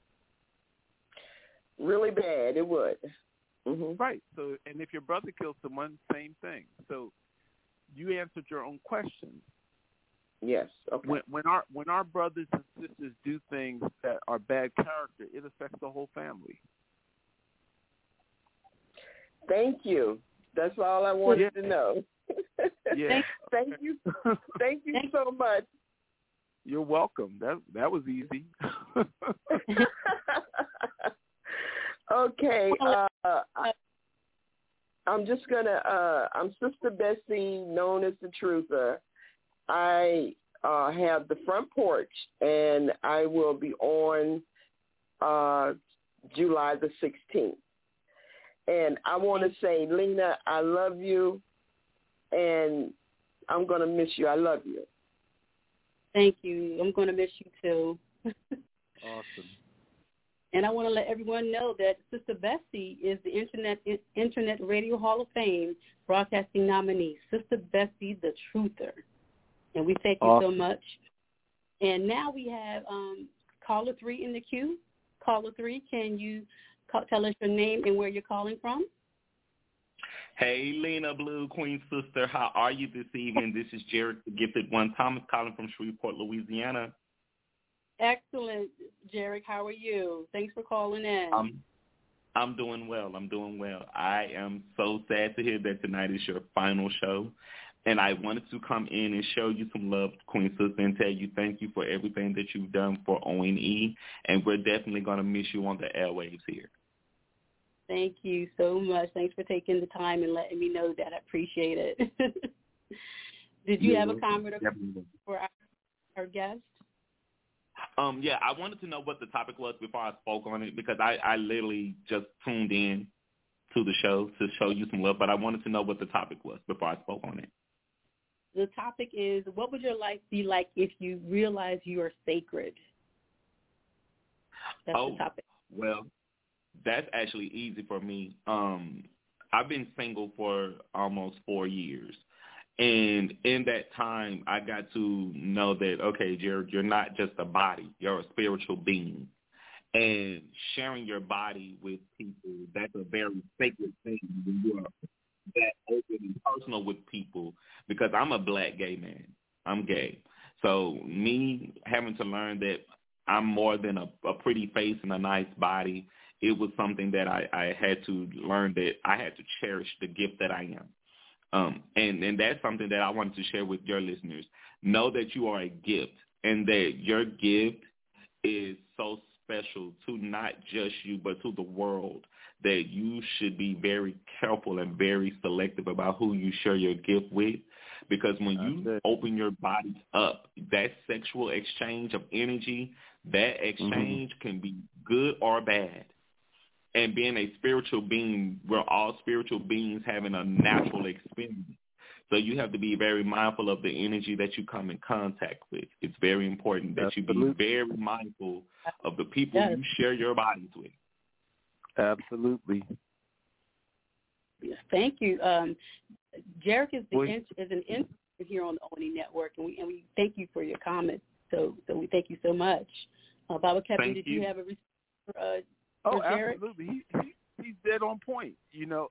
Really bad, it would. Mm-hmm. Right. So, and if your brother killed someone, same thing. So, you answered your own question. Yes. Okay. When our brothers and sisters do things that are bad character, it affects the whole family. Thank you. That's all I wanted to know. Yeah. Thank you. Thank you so much. You're welcome. That was easy. Okay. I'm just gonna. I'm Sister Bessie, known as the Truther. I have the front porch, and I will be on July the 16th. And I want to say, Lena, I love you, and I'm going to miss you. I love you. Thank you. I'm going to miss you, too. Awesome. And I want to let everyone know that Sister Bessie is the Internet Radio Hall of Fame broadcasting nominee, Sister Bessie the Truther. And we thank you so much. And now we have caller 3 in the queue. Caller 3, can you tell us your name and where you're calling from? Hey, Lena Blue, Queen Sister. How are you this evening? This is Jared, the Gifted One Thomas, calling from Shreveport, Louisiana. Excellent, Jared. How are you? Thanks for calling in. I'm doing well. I am so sad to hear that tonight is your final show. And I wanted to come in and show you some love, Queen Sister, and tell you thank you for everything that you've done for ONE. And we're definitely going to miss you on the airwaves here. Thank you so much. Thanks for taking the time and letting me know that. I appreciate it. Did you have a comment for our guest? Yeah, I wanted to know what the topic was before I spoke on it because I literally just tuned in to the show to show you some love, but I wanted to know what the topic was before I spoke on it. The topic is, what would your life be like if you realize you are sacred? That's the topic. Well, that's actually easy for me. I've been single for almost 4 years. And in that time, I got to know that, okay, Jared, you're not just a body. You're a spiritual being. And sharing your body with people, that's a very sacred thing when you are that open and personal with people, because I'm a black gay man. I'm gay. So me having to learn that I'm more than a pretty face and a nice body, it was something that I had to learn that I had to cherish the gift that I am. And that's something that I wanted to share with your listeners. Know that you are a gift and that your gift is so special to not just you but to the world, that you should be very careful and very selective about who you share your gift with, because when you open your body up, that sexual exchange of energy, that exchange can be good or bad. And being a spiritual being, we're all spiritual beings having a natural experience. So you have to be very mindful of the energy that you come in contact with. It's very important that you be very mindful of the people you share your bodies with. Absolutely. Thank you. Jarek is an intern here on the O&E Network, and we thank you for your comments. So we thank you so much. Baba Kevin, did you have a response for Jarek? Absolutely. He's dead on point. You know,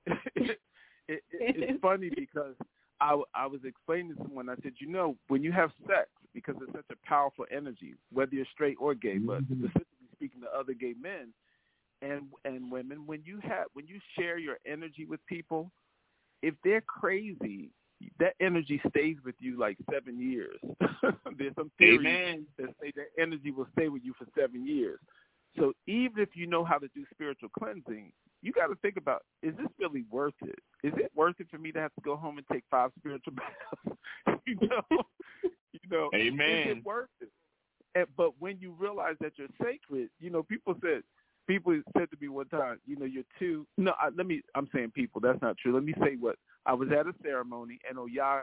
it's funny because I was explaining to someone, I said, you know, when you have sex, because it's such a powerful energy, whether you're straight or gay, but specifically speaking to other gay men and women, when you share your energy with people, if they're crazy, that energy stays with you like 7 years. There's some theories that say that energy will stay with you for 7 years. So even if you know how to do spiritual cleansing, you got to think about, is this really worth it? Is it worth it for me to have to go home and take 5 spiritual baths? you know, Amen. Is it worth it? But when you realize that you're sacred, you know, people said to me one time, you know, you're too. No, I'm saying people. That's not true. Let me say what I was at a ceremony, and Oya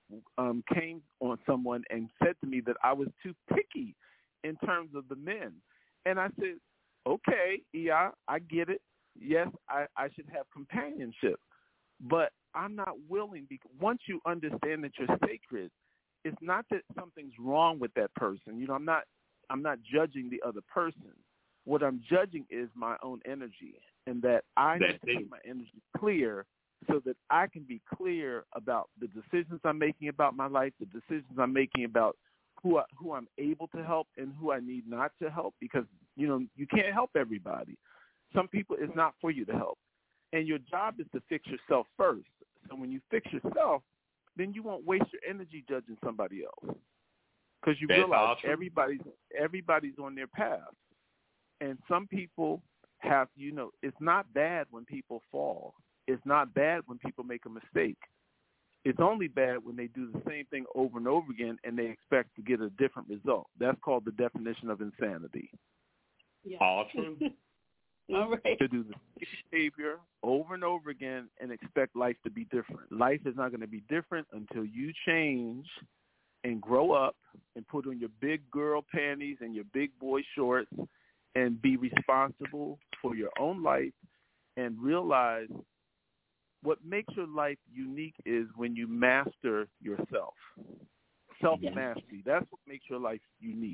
came on someone and said to me that I was too picky in terms of the men, and I said, okay, Iya, I get it. Yes, I should have companionship, but I'm not willing, because once you understand that you're sacred, it's not that something's wrong with that person. You know, I'm not judging the other person. What I'm judging is my own energy, and that I need to make my energy clear so that I can be clear about the decisions I'm making about my life, the decisions I'm making about who I'm able to help and who I need not to help, because, you know, you can't help everybody. Some people, it's not for you to help. And your job is to fix yourself first. So when you fix yourself, then you won't waste your energy judging somebody else, because you realize everybody's on their path. And some people have, you know, it's not bad when people fall. It's not bad when people make a mistake. It's only bad when they do the same thing over and over again and they expect to get a different result. That's called the definition of insanity. Yeah. All true. All right. To do the same behavior over and over again and expect life to be different. Life is not going to be different until you change and grow up and put on your big girl panties and your big boy shorts and be responsible for your own life and realize what makes your life unique is when you master yourself. Self-mastery. That's what makes your life unique.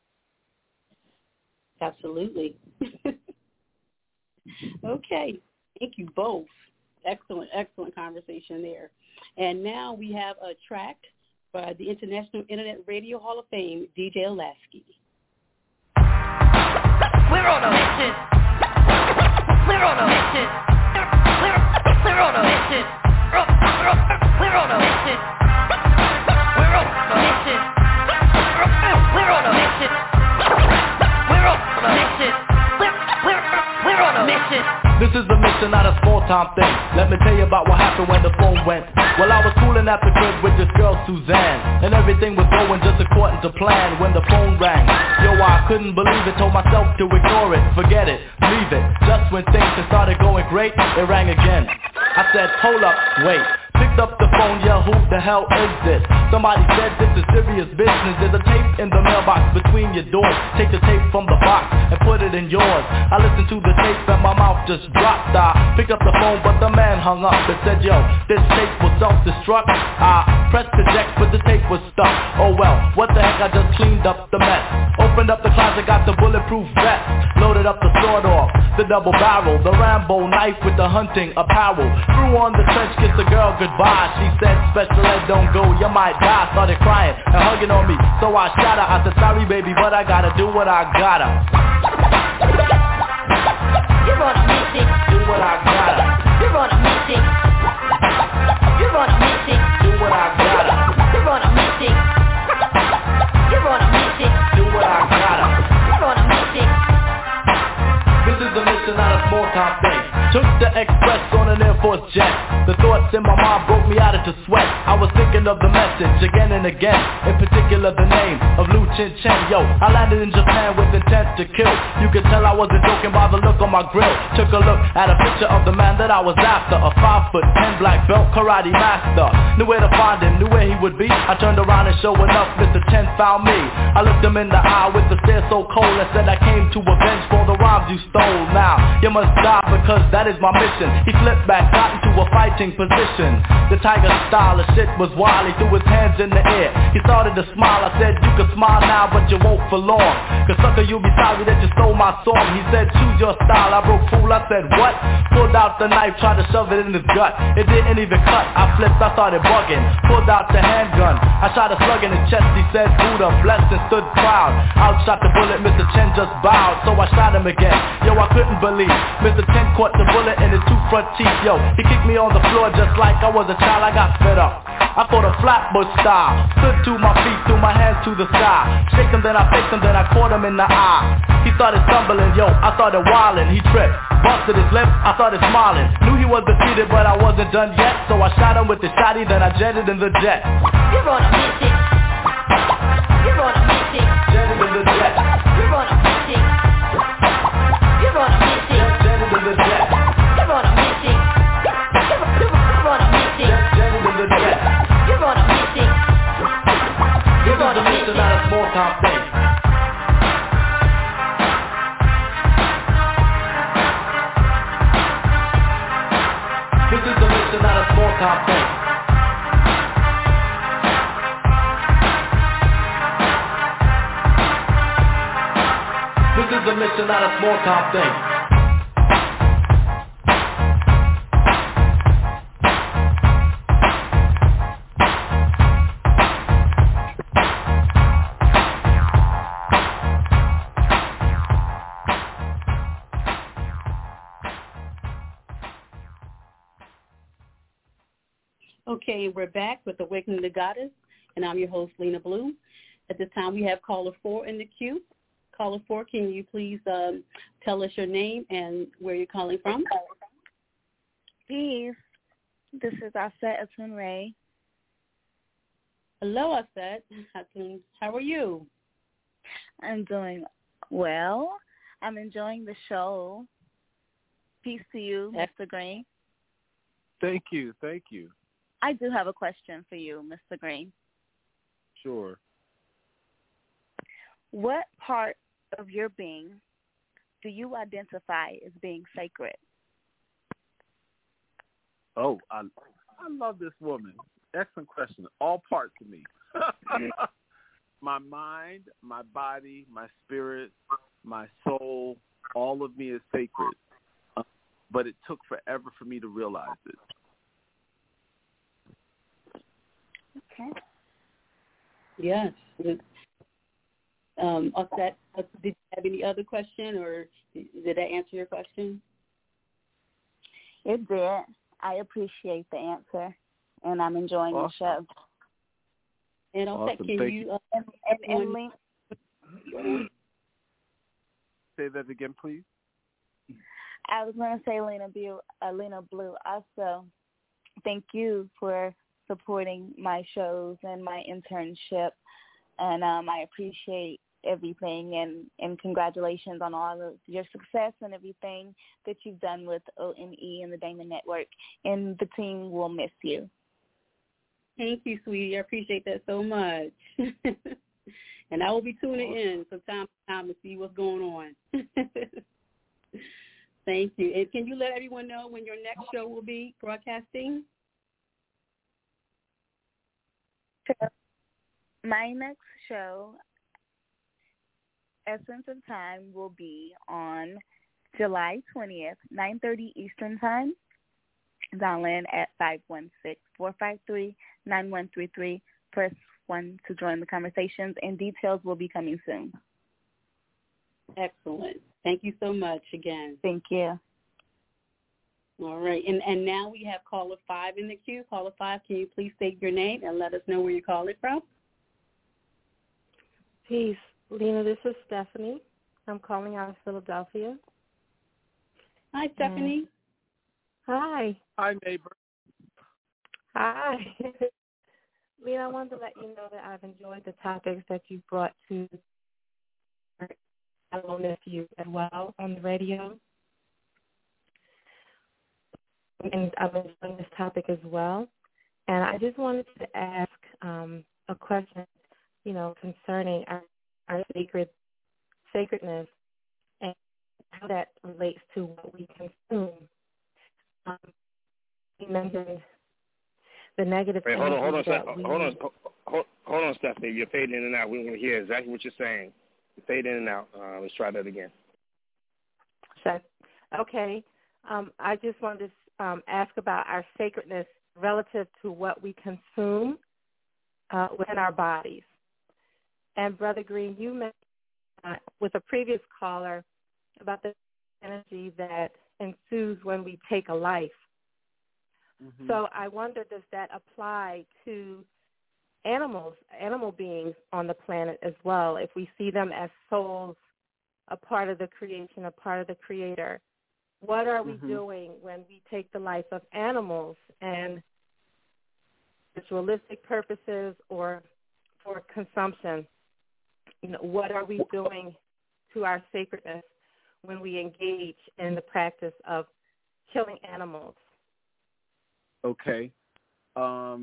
Absolutely. Okay. Thank you both. Excellent conversation there. And now we have a track by the International Internet Radio Hall of Fame, DJ Lasky. We're on a mission. We're on a mission. We're on a mission. We're on a mission. We're on a mission. We're on a mission. We're on a mission. We're on a mission. This is a mission, not a small-time thing. Let me tell you about what happened when the phone went. Well, I was cooling at the crib with this girl, Suzanne, and everything was going just according to plan when the phone rang. Yo, I couldn't believe it, told myself to ignore it, forget it, leave it. Just when things had started going great, it rang again. I said, hold up, wait. Picked up the phone, yeah, who the hell is this? Somebody said this is serious business. There's a tape in the mailbox between your doors. Take the tape from the box and put it in yours. I listened to the tape and my mouth just dropped. I picked up the phone but the man hung up and said, yo, this tape will self-destruct. I pressed eject but the tape was stuck. Oh well, what the heck, I just cleaned up the mess. Opened up the closet, got the bulletproof vest. Loaded up the sword off, the double barrel, the Rambo knife with the hunting apparel. Threw on the trench, kissed the girl goodbye. She said, special ed, don't go, you might die. Started crying and hugging on me, so I shot her. I said, sorry baby, but I gotta do what I gotta. You're on a mission. Do what I gotta. You're on a mission. You're on a mission. Do what I gotta. You're on a mission. You're on a mission. Do what I gotta. You're on a mission. This is a mission, not a small-time thing. Took the express on an Air Force jet. The thoughts in my mind broke me out into sweat. I was thinking of the message again and again. In particular the name of Liu Chin Chen. Yo, I landed in Japan with intent to kill. You could tell I wasn't joking by the look on my grill. Took a look at a picture of the man that I was after. A 5'10" black belt karate master. Knew where to find him, knew where he would be. I turned around and sure enough, Mr. Chen found me. I looked him in the eye with the stare so cold and said I came to avenge for the rhymes you stole. Now, you must die because that is my mission. He flipped back, got into a a fighting position. The tiger style of shit was wild. He threw his hands in the air. He started to smile. I said, you can smile now, but you won't for long. Cause sucker, you'll be sorry that you stole my song. He said, choose your style. I broke fool. I said, what? Pulled out the knife, tried to shove it in his gut. It didn't even cut. I flipped, I started bugging. Pulled out the handgun. I shot a slug in his chest. He said, Buddha, blessed and stood proud. Outshot the bullet, Mr. Chen just bowed. So I shot him again. Yo, I couldn't believe Mr. Chen caught the bullet in his two front teeth. Yo, he kicked me on the floor just like I was a child. I got fed up. I fought a flatbush style. Stood to my feet, threw my hands to the sky. Shake him, then I faked him, then I caught him in the eye. He started stumbling, yo, I started wilding. He tripped, busted his lip, I started smiling. Knew he was defeated, but I wasn't done yet. So I shot him with the shotty, then I jetted in the jet. You're on a mission. You're on a mission. Jetted in the jet. You're on a mission. You're on a mission. Jetted in the jet. You're on a mission. You're on a mission. Jetted in the jet. You're on a mission. You're on a mission, not a small time thing. This is a mission, not a small time thing. This is a mission, not a small time thing. Okay, we're back with Awakening the Goddess, and I'm your host, Lena Blue. At this time, we have caller 4 in the queue. Caller 4, can you please tell us your name and where you're calling from? Peace. This is Aset Atun Ray. Hello, Aset Atun. How are you? I'm doing well. I'm enjoying the show. Peace to you, Mr. Green. Thank you. Thank you. I do have a question for you, Mr. Green. Sure. What part of your being do you identify as being sacred? Oh, I love this woman. Excellent question. All parts of me. My mind, my body, my spirit, my soul, all of me is sacred. But it took forever for me to realize it. Okay. Yes. Offset, did you have any other question, or did that answer your question? It did. I appreciate the answer, and I'm enjoying the show. And Offset, can you... and Lena, say that again, please. I was going to say, Lena Blue, also, thank you for supporting my shows and my internship, and I appreciate everything, and congratulations on all of your success and everything that you've done with ONE and the Damon Network, and the team will miss you. Thank you, sweetie. I appreciate that so much. And I will be tuning in from time to time to see what's going on. Thank you. And can you let everyone know when your next show will be broadcasting? My next show, Essence of Time, will be on July 20th, 9:30 Eastern Time. Dial in at 516-453-9133. Press 1 to join the conversations, and details will be coming soon. Excellent. Thank you so much again. Thank you. All right. And now we have caller 5 in the queue. Caller 5, can you please state your name and let us know where you're calling from? Peace. Lena, this is Stephanie. I'm calling out of Philadelphia. Hi, Stephanie. Hi. Hi, neighbor. Hi. Lena, I wanted to let you know that I've enjoyed the topics that you brought to my little nephew as well on the radio. And I've been enjoying this topic as well. And I just wanted to ask a question, concerning our sacredness and how that relates to what we consume. you mentioned the negative Wait, hold on, Stephanie. You're fading in and out. We want to hear exactly what you're saying. You fade in and out. Let's try that again. Okay. I just wanted to ask about our sacredness relative to what we consume within our bodies. And Brother Green, you mentioned with a previous caller about the energy that ensues when we take a life. Mm-hmm. So I wonder, does that apply to animal beings on the planet as well? If we see them as souls, a part of the creation, a part of the Creator, what are we doing when we take the life of animals and ritualistic purposes or for consumption? What are we doing to our sacredness when we engage in the practice of killing animals? Okay. I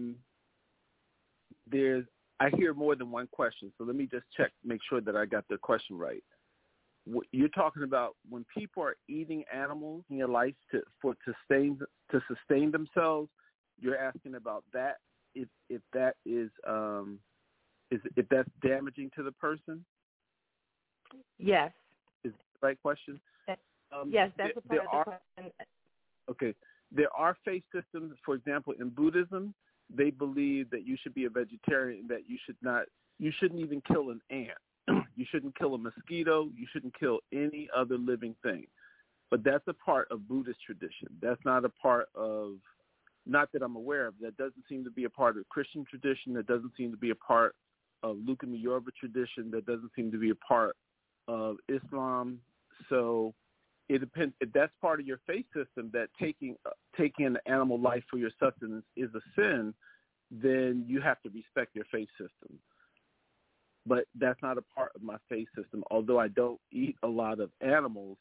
hear more than one question, so let me just make sure that I got the question right. You're talking about when people are eating animals in your life to sustain themselves. You're asking about that. If that is if that's damaging to the person. Yes. Is that the right question? Yes, that's a part of the question. Okay. There are faith systems, for example, in Buddhism, they believe that you should be a vegetarian, that you shouldn't even kill an ant. You shouldn't kill a mosquito. You shouldn't kill any other living thing. But that's a part of Buddhist tradition. That's not a part of, not that I'm aware of, that doesn't seem to be a part of Christian tradition. That doesn't seem to be a part of Lukumi Yoruba tradition. That doesn't seem to be a part of Islam. So it depends. If that's part of your faith system, that taking an animal life for your sustenance is a sin, then you have to respect your faith system. But that's not a part of my faith system, although I don't eat a lot of animals.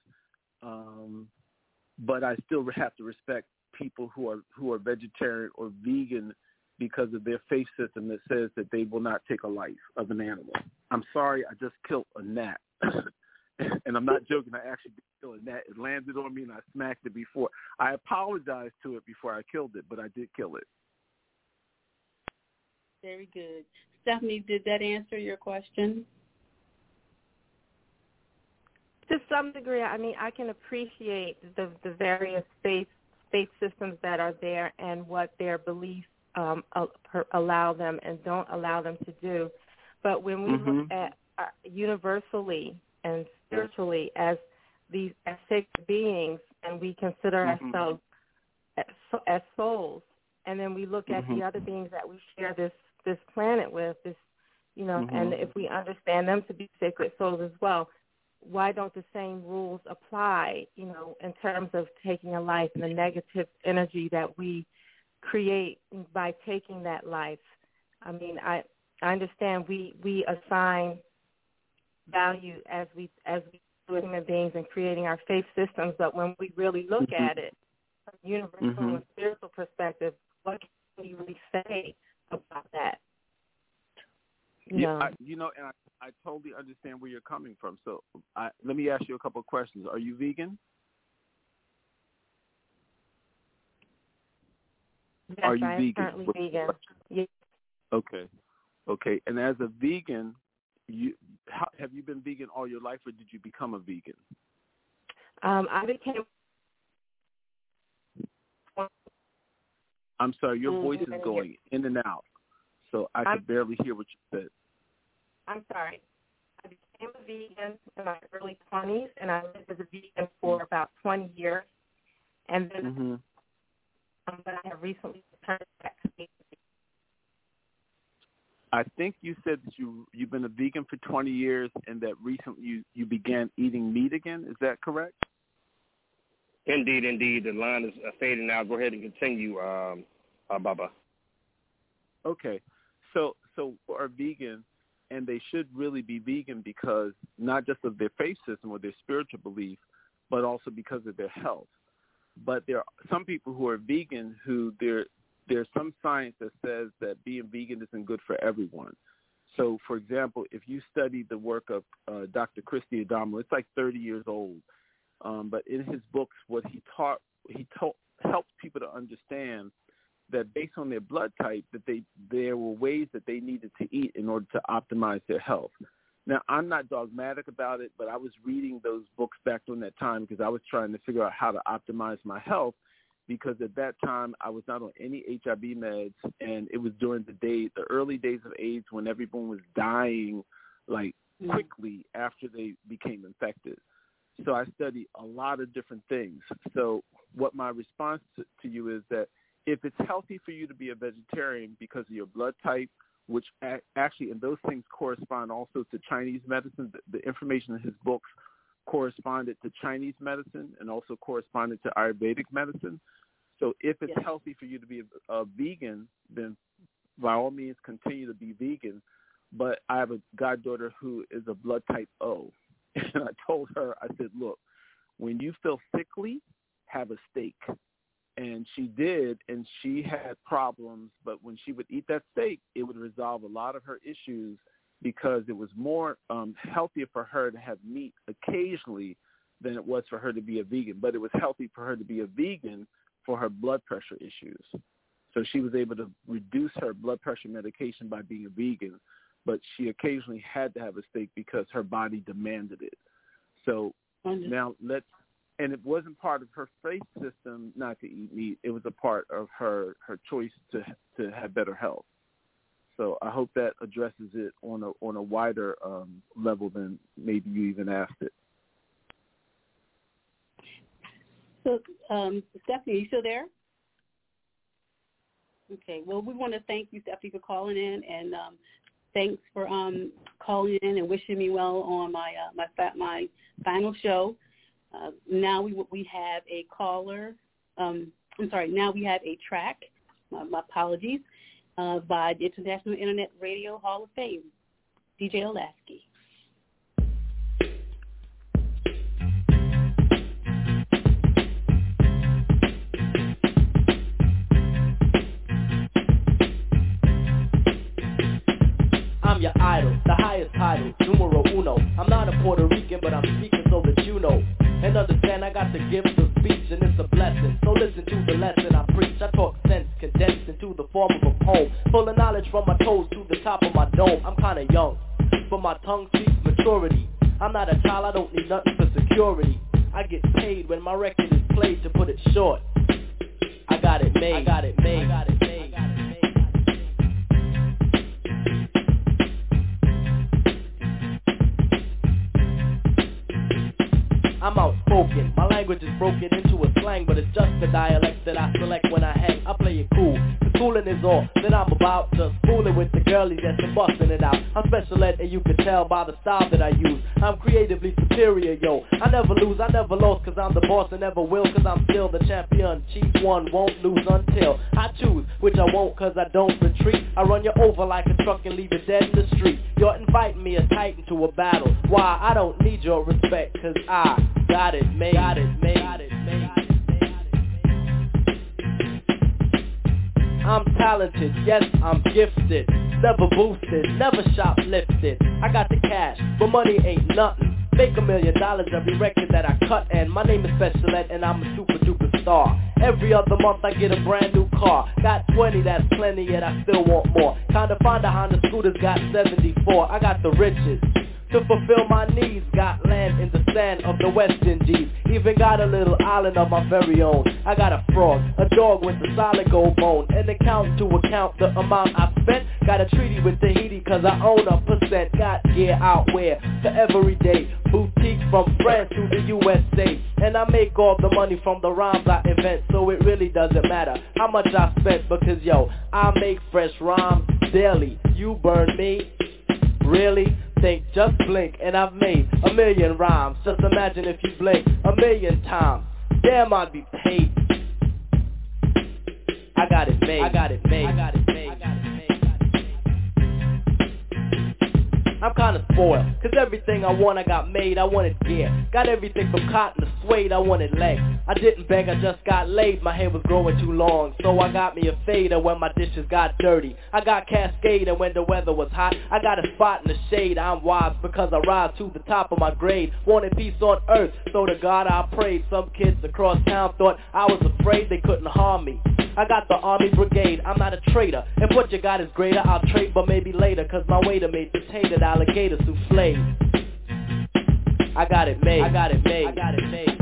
But I still have to respect people who are vegetarian or vegan because of their faith system that says that they will not take a life of an animal. I'm sorry, I just killed a gnat. And I'm not joking. I actually did kill a gnat. It landed on me, and I smacked it before. I apologized to it before I killed it, but I did kill it. Very good. Stephanie, did that answer your question? To some degree, I mean, I can appreciate the various faith systems that are there and what their beliefs allow them and don't allow them to do. But when we look at universally and spiritually as sacred beings, and we consider ourselves as souls, and then we look at the other beings that we share this planet with, and if we understand them to be sacred souls as well, why don't the same rules apply, in terms of taking a life and the negative energy that we create by taking that life? I mean, I understand we assign value as we do as human beings in creating our faith systems, but when we really look at it from a universal and spiritual perspective, what can we really say about that? And I totally understand where you're coming from. So let me ask you a couple of questions. Are you vegan? Yes, Are you I am currently vegan. Yes. Okay. And as a vegan, have you been vegan all your life, or did you become a vegan? I became. I'm sorry, your voice is going in and out, so I could barely hear what you said. I'm sorry. I became a vegan in my early 20s, and I lived as a vegan for about 20 years. And then I have recently returned back to vegan. I think you said that you've been a vegan for 20 years and that recently you began eating meat again. Is that correct? Indeed. The line is fading now. Go ahead and continue, Baba. Okay. So are vegan, and they should really be vegan because not just of their faith system or their spiritual belief, but also because of their health. But there are some people who are vegan who there's some science that says that being vegan isn't good for everyone. So, for example, if you study the work of Dr. Christy Adamo, it's like 30 years old. But in his books, what he helped people to understand that based on their blood type, that there were ways that they needed to eat in order to optimize their health. Now, I'm not dogmatic about it, but I was reading those books back during that time because I was trying to figure out how to optimize my health, because at that time I was not on any HIV meds, and it was during the early days of AIDS when everyone was dying like quickly after they became infected. So I studied a lot of different things. So what my response to you is that if it's healthy for you to be a vegetarian because of your blood type, which actually, and those things correspond also to Chinese medicine, the information in his books corresponded to Chinese medicine and also corresponded to Ayurvedic medicine. So if it's healthy for you to be a vegan, then by all means continue to be vegan. But I have a goddaughter who is a blood type O. And I told her, I said, look, when you feel sickly, have a steak. And she did, and she had problems, but when she would eat that steak, it would resolve a lot of her issues because it was more healthier for her to have meat occasionally than it was for her to be a vegan. But it was healthy for her to be a vegan for her blood pressure issues. So she was able to reduce her blood pressure medication by being a vegan, but she occasionally had to have a steak because her body demanded it. So now and it wasn't part of her faith system not to eat meat. It was a part of her choice to have better health. So I hope that addresses it on a wider level than maybe you even asked it. So, Stephanie, are you still there? Okay. Well, we want to thank you, Stephanie, for calling in, and thanks for calling in and wishing me well on my final show. Now we have a caller. Now we have a track. My apologies. By the International Internet Radio Hall of Fame, DJ Olasky. I'm your idol, the highest title, numero uno. I'm not a Puerto Rican, but I'm speaking so that you know. And understand I got the gift of speech, and it's a blessing. So listen to the lesson I preach. I talk sense condensed into the form of a poem, full of knowledge from my toes to the top of my dome. I'm kinda young, but my tongue speaks maturity. I'm not a child, I don't need nothing for security. I get paid when my record is played, to put it short. I got it made. I got it made. I got it made. I'm outspoken, my language is broken into a slang, but it's just the dialect that I select when I hang. I play it cool, the schooling is all that I'm about to school it with the girlies that's been busting it out. I'm special ed, and you can tell by the style that I use. I'm creatively superior, yo. I never lose, I never lost, cause I'm the boss and never will, cause I'm still the champion. Chief one, won't lose until I choose, which I won't, cause I don't retreat. I run you over like a truck and leave you dead in the street. You're inviting me a titan to a battle. Why? I don't need your respect, cause I got it made. Got it made. Got it made. I'm talented, yes, I'm gifted. Never boosted, never shoplifted. I got the cash, but money ain't nothing. Make $1 million every record that I cut, and my name is Special Ed, and I'm a super duper star. Every other month I get a brand new car. Got 20, that's plenty, yet I still want more. Kinda find a Honda Scooter's got 74. I got the riches to fulfill my needs. Got land in the sand of the West Indies. Even got a little island of my very own. I got a frog, a dog with a solid gold bone, an account to account the amount I spent. Got a treaty with Tahiti cause I own a percent. Got gear out wear for every day. Boutique from France to the USA. And I make all the money from the rhymes I invent. So it really doesn't matter how much I spent, because yo, I make fresh rhymes daily. You burn me? Really? Think, just blink, and I've made 1 million rhymes. Just imagine if you blink 1 million times. Damn, I'd be paid. I got it made. I got it made. I got it made. I got it made. I'm kinda spoiled, cause everything I want I got made. I wanted gear, got everything from cotton to swayed, I wanted legs. I didn't beg, I just got laid. My hair was growing too long, so I got me a fader when my dishes got dirty. I got Cascade, and when the weather was hot, I got a spot in the shade. I'm wise because I rise to the top of my grade. Wanted peace on earth, so to God I prayed. Some kids across town thought I was afraid they couldn't harm me. I got the Army Brigade, I'm not a traitor. If what you got is greater, I'll trade, but maybe later, cause my waiter made potato alligator souffle. I got it made, I got it made, I got it made.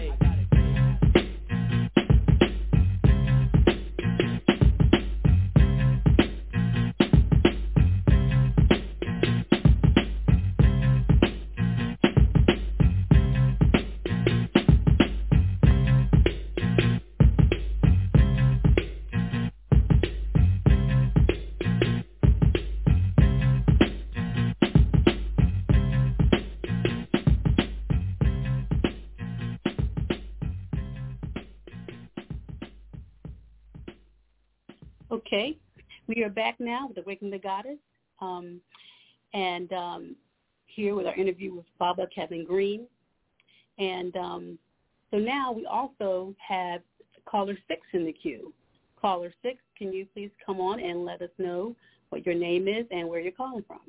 Okay, we are back now with Awakening the Goddess, and here with our interview with Baba Kevin Green. And so now we also have caller 6 in the queue. Caller 6, can you please come on and let us know what your name is and where you're calling from?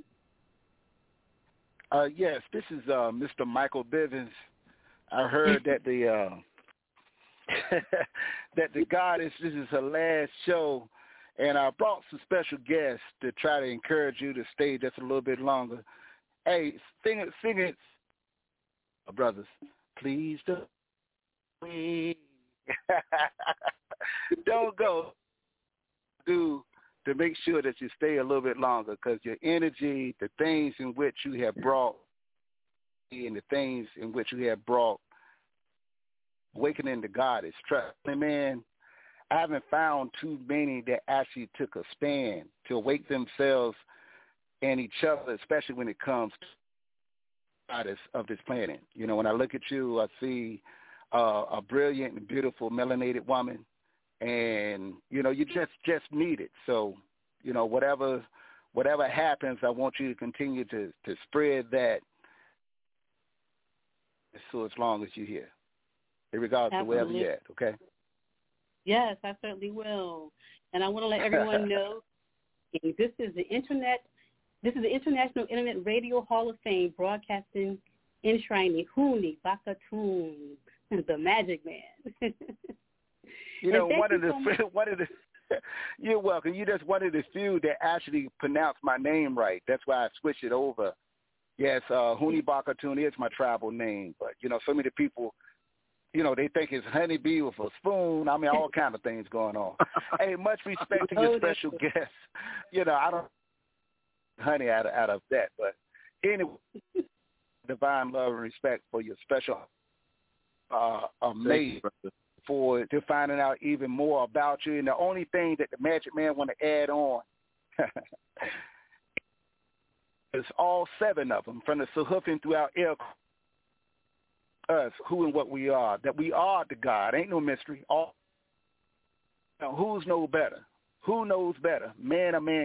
Yes, this is Mr. Michael Bivens. I heard that the that the Goddess, this is her last show. And I brought some special guests to try to encourage you to stay just a little bit longer. Hey, sing it, brothers. Please don't leave. Don't go. Do to make sure that you stay a little bit longer, because your energy, the things in which you have brought, and the things in which you have brought Awakening the Goddess. Trust me, man. I haven't found too many that actually took a stand to awake themselves and each other, especially when it comes to the goddess of this planet. You know, when I look at you, I see a brilliant and beautiful melanated woman, and, you know, you just need it. So, you know, whatever happens, I want you to continue to spread that so as long as you're here, in regards to wherever you're at, okay? Yes, I certainly will. And I want to let everyone know this is the International Internet Radio Hall of Fame, broadcasting, enshrining Huni Bakatun, the Magic Man. You know, you're welcome. You're just one of the few that actually pronounce my name right. That's why I switched it over. Yes, Huni Bakatun is my tribal name, but, you know, so many people, you know, they think it's honeybee with a spoon. I mean, all kind of things going on. Hey, much respect to your special guest. You know, I don't honey out of that, but anyway, divine love and respect for your special mate for to finding out even more about you. And the only thing that the Magic Man want to add on is all 7 of them, from the Sahufin throughout us, who and what we are, that we are the God. Ain't no mystery. All now, who's know better? Who knows better, man or man?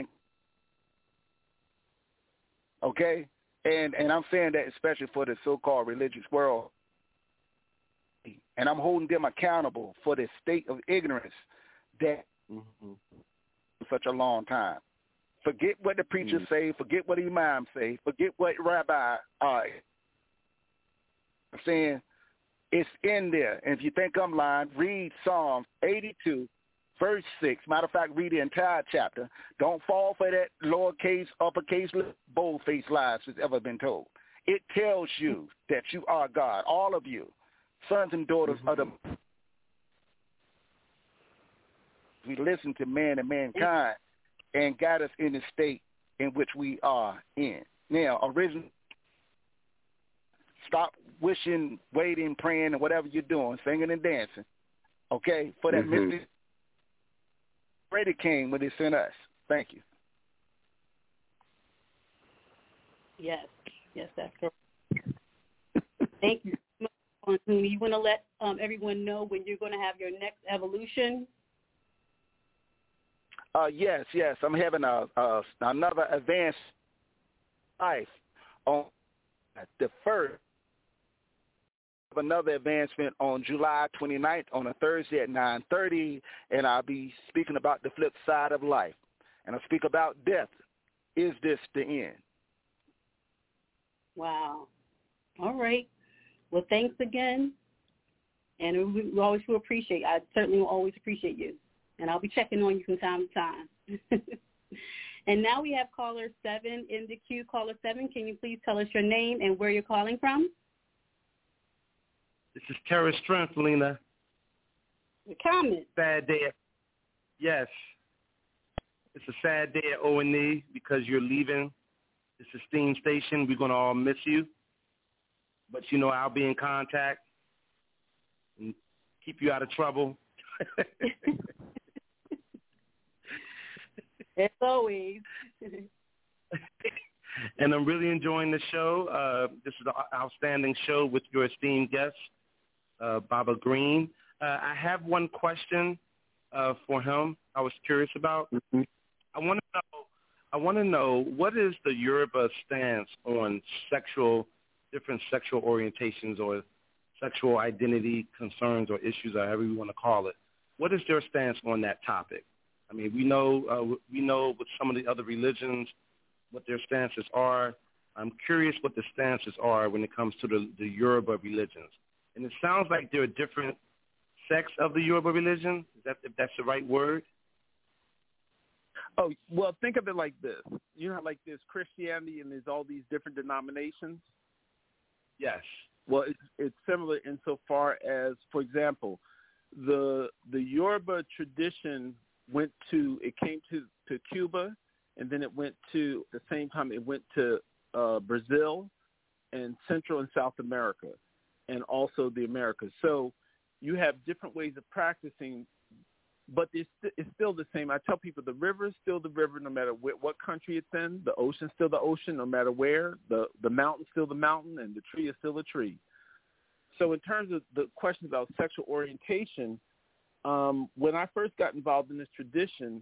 Okay? And I'm saying that especially for the so-called religious world. And I'm holding them accountable for the state of ignorance that for such a long time. Forget what the preachers say. Forget what the imams say. Forget what rabbi I'm saying it's in there. And if you think I'm lying, read Psalm 82, verse 6. Matter of fact, read the entire chapter. Don't fall for that lowercase, uppercase, boldface lies that's ever been told. It tells you that you are God, all of you, sons and daughters of the. We listen to man and mankind and got us in the state in which we are in. Now, originally, stop wishing, waiting, praying, and whatever you're doing, singing and dancing, okay, for that mystery. Already came when they sent us. Thank you. Yes, that's correct. Thank you so much. You want to let everyone know when you're going to have your next evolution? Yes. I'm having another advanced life on the 1st another advancement on July 29th on a Thursday at 9:30, and I'll be speaking about the flip side of life. And I'll speak about death. Is this the end? Wow. All right. Well, thanks again. And we always will appreciate. I certainly will always appreciate you. And I'll be checking on you from time to time. And now we have caller 7 in the queue. Caller 7, can you please tell us your name and where you're calling from? This is Terror Strength, Lena. The comment. Sad day. Yes. It's a sad day at O&E because you're leaving this esteemed station. We're going to all miss you. But, you know, I'll be in contact and keep you out of trouble. As always. And I'm really enjoying the show. This is an outstanding show with your esteemed guest, Baba Green. I have one question for him I was curious about. Mm-hmm. I want to know, what is the Yoruba stance on different sexual orientations or sexual identity concerns or issues, or however you want to call it? What is their stance on that topic? I mean, we know with some of the other religions what their stances are. I'm curious what the stances are when it comes to the Yoruba religions. And it sounds like there are different sects of the Yoruba religion. If that's the right word? Oh, well, think of it like this. You know, like there's Christianity and there's all these different denominations? Yes. Well, it's similar insofar as, for example, the Yoruba tradition came to Cuba, and then it went to, at the same time, it went to Brazil and Central and South America, and also the Americas. So you have different ways of practicing, but it's still the same. I tell people the river is still the river no matter what country it's in. The ocean is still the ocean no matter where. The mountain is still the mountain, and the tree is still a tree. So in terms of the question about sexual orientation, when I first got involved in this tradition,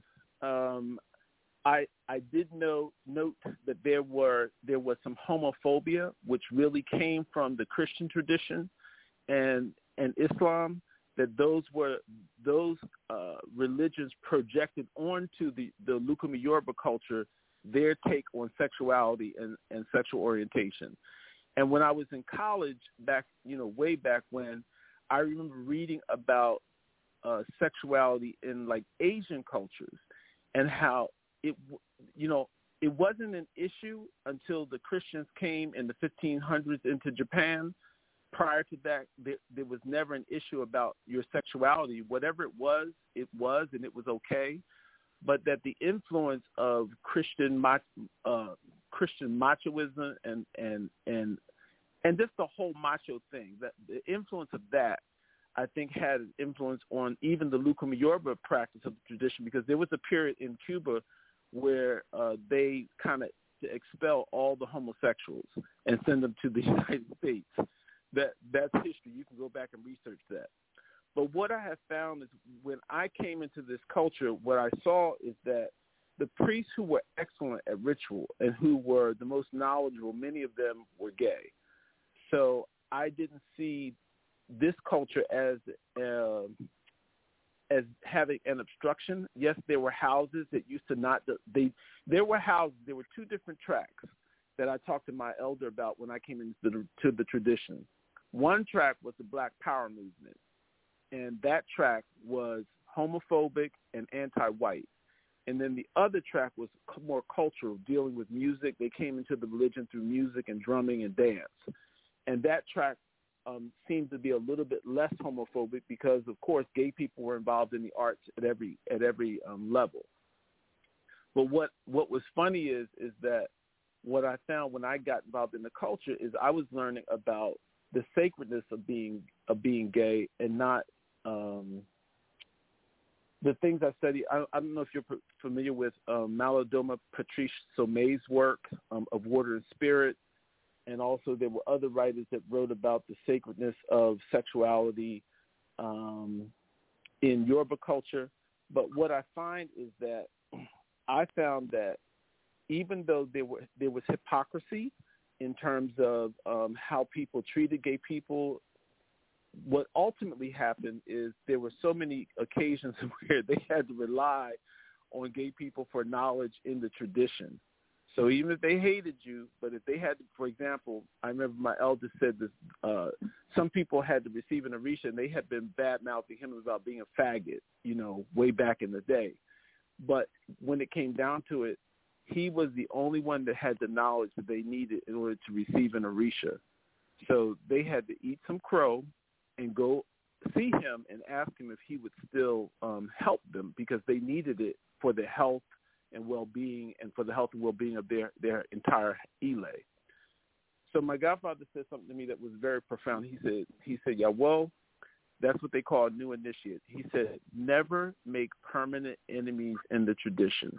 I did note that there was some homophobia, which really came from the Christian tradition and Islam, that those religions projected onto the Lukumi Yoruba culture their take on sexuality and sexual orientation. And when I was in college way back when, I remember reading about sexuality in like Asian cultures and how it wasn't an issue until the Christians came in the 1500s into Japan. Prior to that, there was never an issue about your sexuality. Whatever it was, and it was okay. But that the influence of Christian machoism and just the whole macho thing, that the influence of that, I think, had an influence on even the Lukumi Yoruba practice of the tradition, because there was a period in Cuba where they kind of expel all the homosexuals and send them to the United States. That's history. You can go back and research that. But what I have found is when I came into this culture, what I saw is that the priests who were excellent at ritual and who were the most knowledgeable, many of them were gay. So I didn't see this culture as having an obstruction. Yes, there were houses that used to not. There were houses. There were two different tracks that I talked to my elder about when I came into the tradition. One track was the Black Power movement, and that track was homophobic and anti-white. And then the other track was more cultural, dealing with music. They came into the religion through music and drumming and dance. And that track seemed to be a little bit less homophobic because, of course, gay people were involved in the arts at every level. But what was funny is that what I found when I got involved in the culture is I was learning about the sacredness of being gay and not the things I study. I don't know if you're familiar with Malidoma Patrice Somme's work of Water and Spirit. And also there were other writers that wrote about the sacredness of sexuality in Yoruba culture. But what I find is that I found that even though there was hypocrisy in terms of how people treated gay people what ultimately happened is there were so many occasions where they had to rely on gay people for knowledge in the tradition. So even if they hated you, but if they had, for example, I remember my elder said this, some people had to receive an Orisha and they had been bad-mouthing him about being a faggot, way back in the day. But when it came down to it, he was the only one that had the knowledge that they needed in order to receive an Orisha. So they had to eat some crow and go see him and ask him if he would still help them because they needed it for their health and well-being and for the health and well-being of their entire Ile. So my godfather said something to me that was very profound. He said, yeah, well, that's what they call a new initiate. He said, never make permanent enemies in the tradition.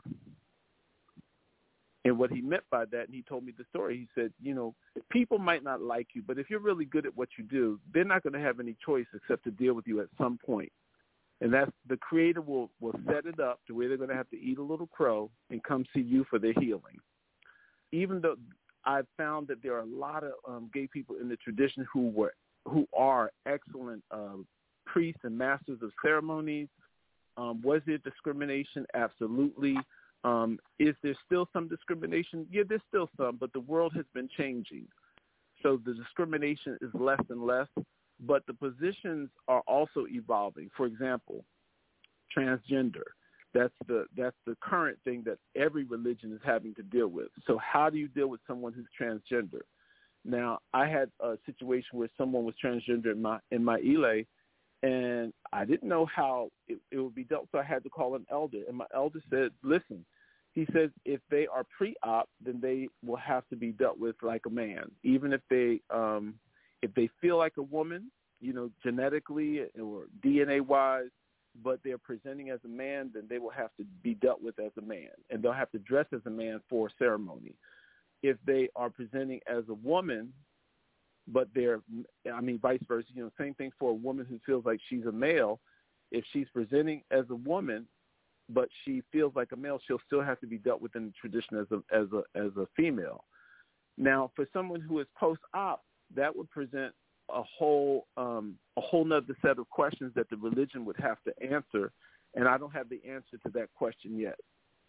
And what he meant by that, and he told me the story, he said, people might not like you, but if you're really good at what you do, they're not going to have any choice except to deal with you at some point. And that's the Creator will set it up to where they're going to have to eat a little crow and come see you for their healing. Even though I've found that there are a lot of gay people in the tradition who are excellent priests and masters of ceremonies. Was there discrimination? Absolutely. Is there still some discrimination? Yeah, there's still some, but the world has been changing. So the discrimination is less and less. But the positions are also evolving. For example, transgender. That's the current thing that every religion is having to deal with. So how do you deal with someone who's transgender? Now, I had a situation where someone was transgender in my Ile, and I didn't know how it would be dealt. So I had to call an elder, and my elder said, "Listen." He says if they are pre-op, then they will have to be dealt with like a man, even if they feel like a woman, genetically or DNA-wise, but they're presenting as a man, then they will have to be dealt with as a man, and they'll have to dress as a man for ceremony. If they are presenting as a woman, but vice versa, same thing for a woman who feels like she's a male. If she's presenting as a woman, but she feels like a male, she'll still have to be dealt with in the tradition as a female. Now, for someone who is post-op, that would present a whole nother set of questions that the religion would have to answer, and I don't have the answer to that question yet.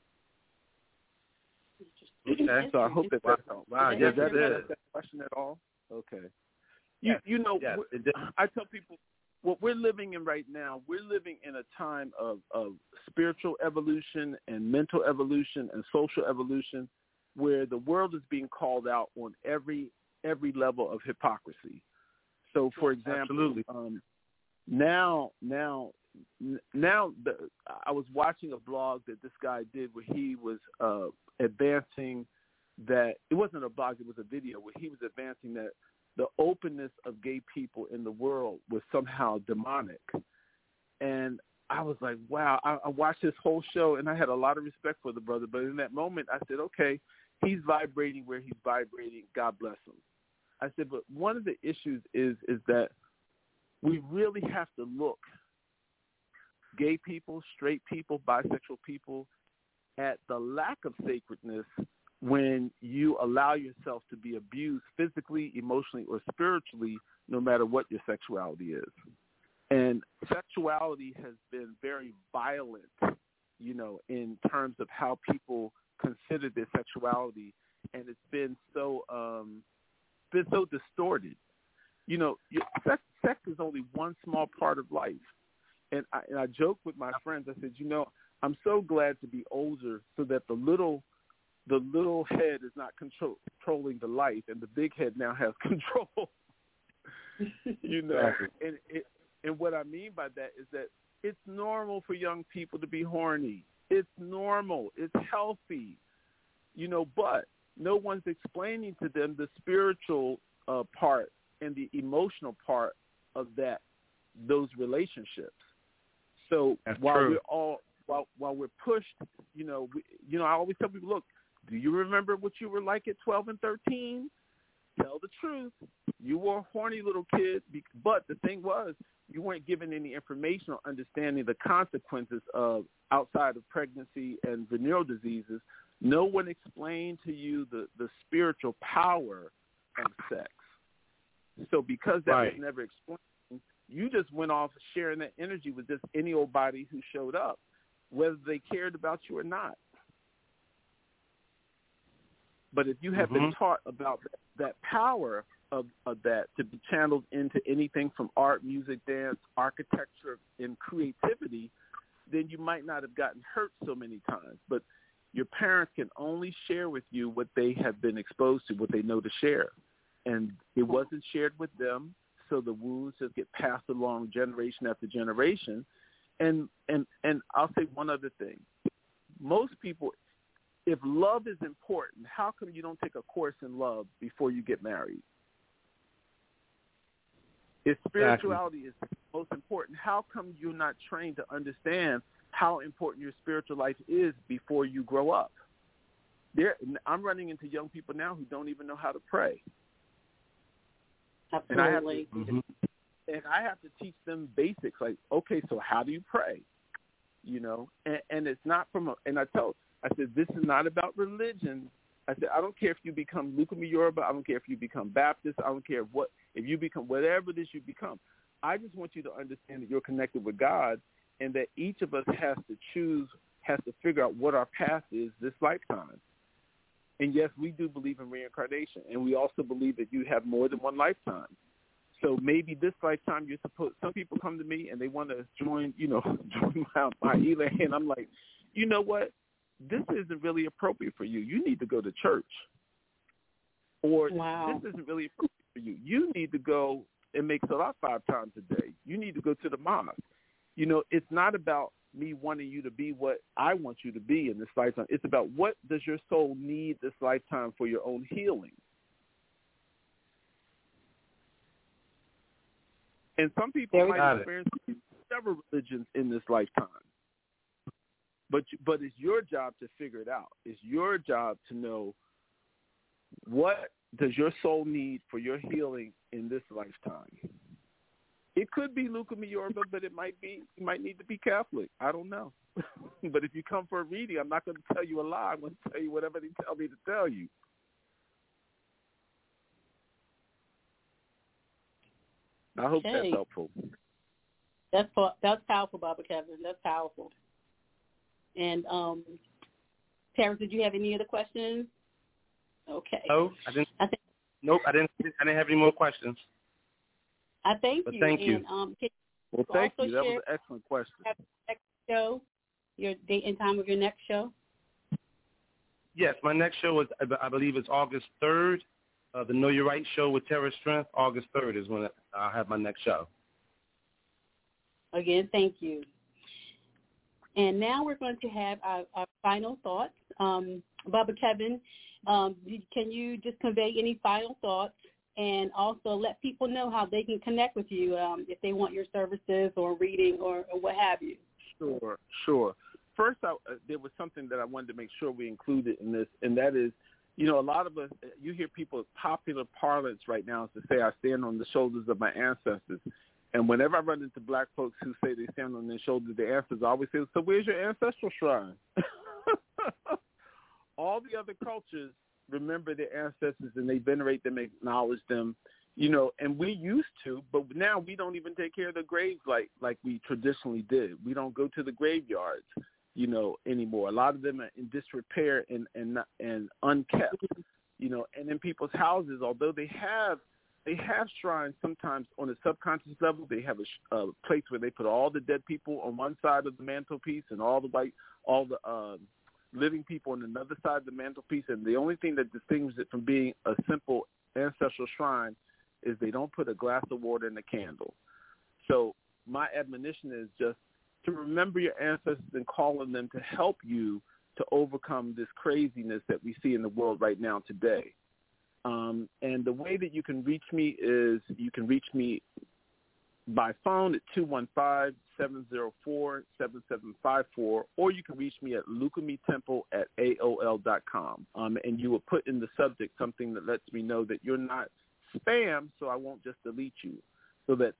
Okay, so I hope that helps. Wow, yes, that is that question at all. Okay, yes. I tell people what we're living in right now. We're living in a time of spiritual evolution and mental evolution and social evolution, where the world is being called out on every level of hypocrisy. So, for example, now I was watching a blog that this guy did where he was advancing that it wasn't a blog, it was a video where he was advancing that the openness of gay people in the world was somehow demonic. And I was like, wow, I watched this whole show and I had a lot of respect for the brother. But in that moment, I said, okay, he's vibrating where he's vibrating. God bless him. I said, but one of the issues is that we really have to look, gay people, straight people, bisexual people, at the lack of sacredness when you allow yourself to be abused physically, emotionally, or spiritually, no matter what your sexuality is. And sexuality has been very violent, in terms of how people consider their sexuality, and it's been so distorted. Sex is only one small part of life. And I joke with my friends. I said, I'm so glad to be older so that the little head is not controlling the life, and the big head now has control. And what I mean by that is that it's normal for young people to be horny. It's normal. It's healthy. But no one's explaining to them the spiritual part and the emotional part of those relationships. So while we're pushed, I always tell people, look, do you remember what you were like at 12 and 13? Tell the truth. You were a horny little kid, but the thing was, you weren't given any information or understanding the consequences of outside of pregnancy and venereal diseases. No one explained to you the spiritual power of sex. So because that was never explained, You just went off sharing that energy with just any old body who showed up, whether they cared about you or not. But if you have been taught about that power of that to be channeled into anything from art, music, dance, architecture, and creativity, then you might not have gotten hurt so many times. But your parents can only share with you what they have been exposed to, what they know to share. And it wasn't shared with them, so the wounds just get passed along generation after generation. And I'll say one other thing. Most people, if love is important, how come you don't take a course in love before you get married? If spirituality is most important, how come you're not trained to understand how important your spiritual life is before you grow up? I'm running into young people now who don't even know how to pray. Absolutely. And I have to teach them basics, like, okay, so how do you pray? You know, and it's not and I said, this is not about religion. I said, I don't care if you become Lukumi Yoruba. I don't care if you become Baptist. I don't care if you become whatever it is you become. I just want you to understand that you're connected with God and that each of us has to figure out what our path is this lifetime. And yes, we do believe in reincarnation, and we also believe that you have more than one lifetime. So maybe this lifetime some people come to me and they want to join my Ela, and I'm like, you know what? This isn't really appropriate for you. You need to go to church. Or this isn't really appropriate for you. You need to go and make salat 5 times a day. You need to go to the mosque. You know, it's not about me wanting you to be what I want you to be in this lifetime. It's about what does your soul need this lifetime for your own healing. And some people might experience several religions in this lifetime. But it's your job to figure it out. It's your job to know what does your soul need for your healing in this lifetime. It could be Lukumi Yoruba, but you might need to be Catholic. I don't know. But if you come for a reading, I'm not going to tell you a lie. I'm going to tell you whatever they tell me to tell you. I hope that's helpful. That's powerful, Baba Kevin. That's powerful. And Terrence, did you have any other questions? Okay. No, I didn't. Nope, I didn't have any more questions. I thank you. Thank you. Well, thank you. That was an excellent question. Next show, your date and time of your next show? Yes, my next show is, I believe it's August 3rd. The Know Your Right show with Terra Strength. August 3rd is when I'll have my next show. Again, thank you. And now we're going to have our final thoughts. Baba Kevin, can you just convey any final thoughts and also let people know how they can connect with you if they want your services or reading or what have you? Sure. First, there was something that I wanted to make sure we included in this, and that is, a lot of us, you hear people, popular parlance right now is to say, I stand on the shoulders of my ancestors. And whenever I run into black folks who say they stand on their shoulders of their ancestors, I always say, so where's your ancestral shrine? All the other cultures remember their ancestors and they venerate them, acknowledge them, and we used to, but now we don't even take care of the graves like we traditionally did. We don't go to the graveyards, anymore. A lot of them are in disrepair and unkept, and in people's houses, although they have shrines sometimes on a subconscious level. They have a place where they put all the dead people on one side of the mantelpiece and all the living people on another side of the mantelpiece. And the only thing that distinguishes it from being a simple ancestral shrine is they don't put a glass of water in a candle. So my admonition is just to remember your ancestors and call on them to help you to overcome this craziness that we see in the world right now today. And the way that you can reach me is you can reach me by phone at 215-704-7754, or you can reach me at lukumitemple@aol.com. And you will put in the subject something that lets me know that you're not spam, so I won't just delete you. So that's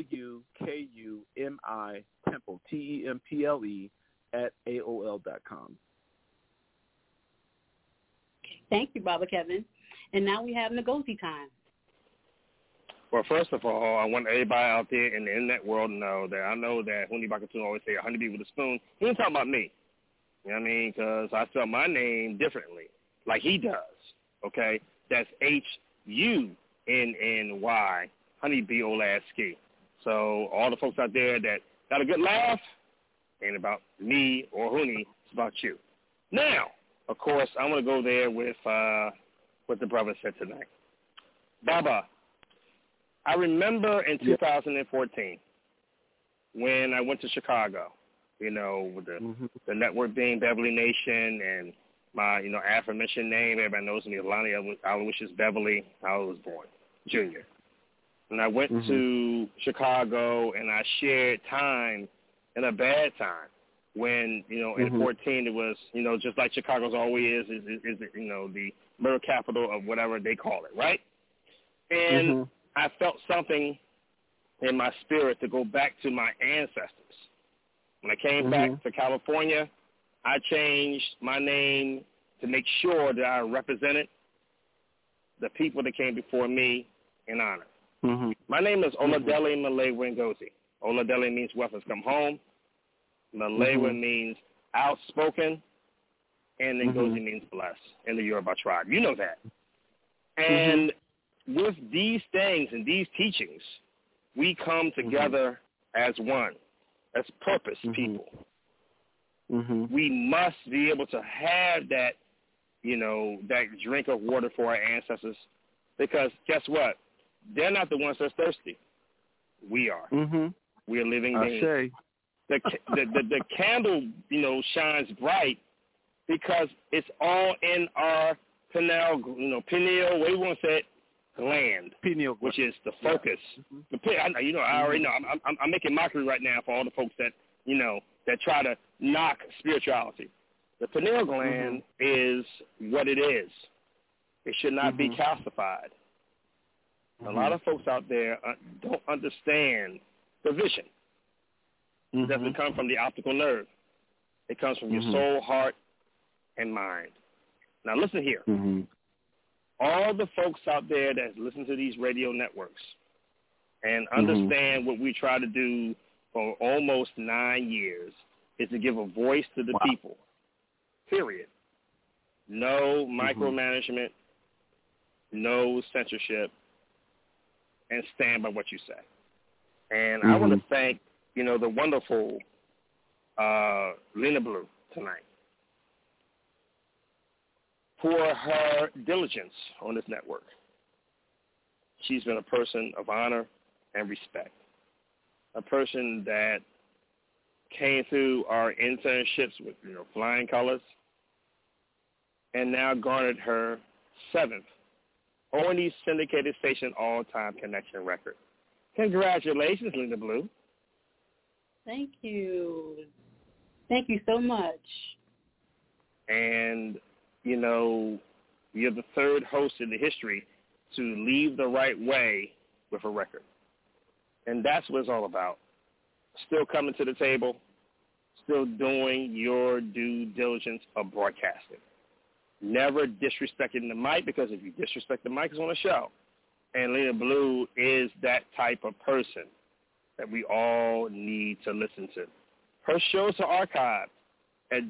LUKUMI Temple, TEMPLE @aol.com. Thank you, Baba Kevin. And now we have Ngozi time. Well, first of all, I want everybody out there in the internet world to know that I know that Huni Bakatuna always say 100 people with a spoon. He ain't talking about me. You know what I mean? Because I spell my name differently, like he does, okay? That's H-U-N-N-Y, Honey B-O-Lasky. So all the folks out there that got a good laugh, ain't about me or Huni, it's about you. Now, of course, I'm going to go there with what the brother said tonight. Baba, I remember in 2014 when I went to Chicago, you know, with the network being Beverly Nation and my, you know, aforementioned name. Everybody knows me, Lonnie Aloysius Beverly. I was born, Junior. And I went to Chicago and I shared time in a bad time when, you know, in 14 it was, you know, just like Chicago's always is you know, the murder capital of whatever they call it, right? And I felt something in my spirit to go back to my ancestors. When I came back to California, I changed my name to make sure that I represented the people that came before me in honor. My name is Oladele Malewa Ngozi. Oladele means wealth has come home. Malewa means outspoken. And Ngozi means blessed in the Yoruba tribe. You know that. And with these things and these teachings, we come together as one, as purpose people. We must be able to have that, you know, that drink of water for our ancestors, because guess what? They're not the ones that's thirsty. We are. We are living beings. The candle, you know, shines bright because it's all in our pineal, you know, pineal, what do you want to say it? Gland, pineal, which is the focus. You know, I already know. I'm making mockery right now for all the folks that, you know, that try to knock spirituality. The pineal gland is what it is. It should not be calcified. A lot of folks out there don't understand the vision. It doesn't come from the optical nerve. It comes from your soul, heart, and mind. Now listen here. All the folks out there that listen to these radio networks and understand what we try to do for almost 9 years is to give a voice to the people, period. No micromanagement, no censorship, and stand by what you say. And I want to thank, you know, the wonderful Lena Blue tonight for her diligence on this network. She's been a person of honor and respect, a person that came through our internships with, you know, flying colors, and now garnered her 7th O&E syndicated station all-time connection record. Congratulations, Lena Blue. Thank you. Thank you so much. And, you know, you're the 3rd host in the history to leave the right way with a record. And that's what it's all about. Still coming to the table, still doing your due diligence of broadcasting. Never disrespecting the mic, because if you disrespect the mic, it's on a show. And Lena Blue is that type of person that we all need to listen to. Her shows are archived at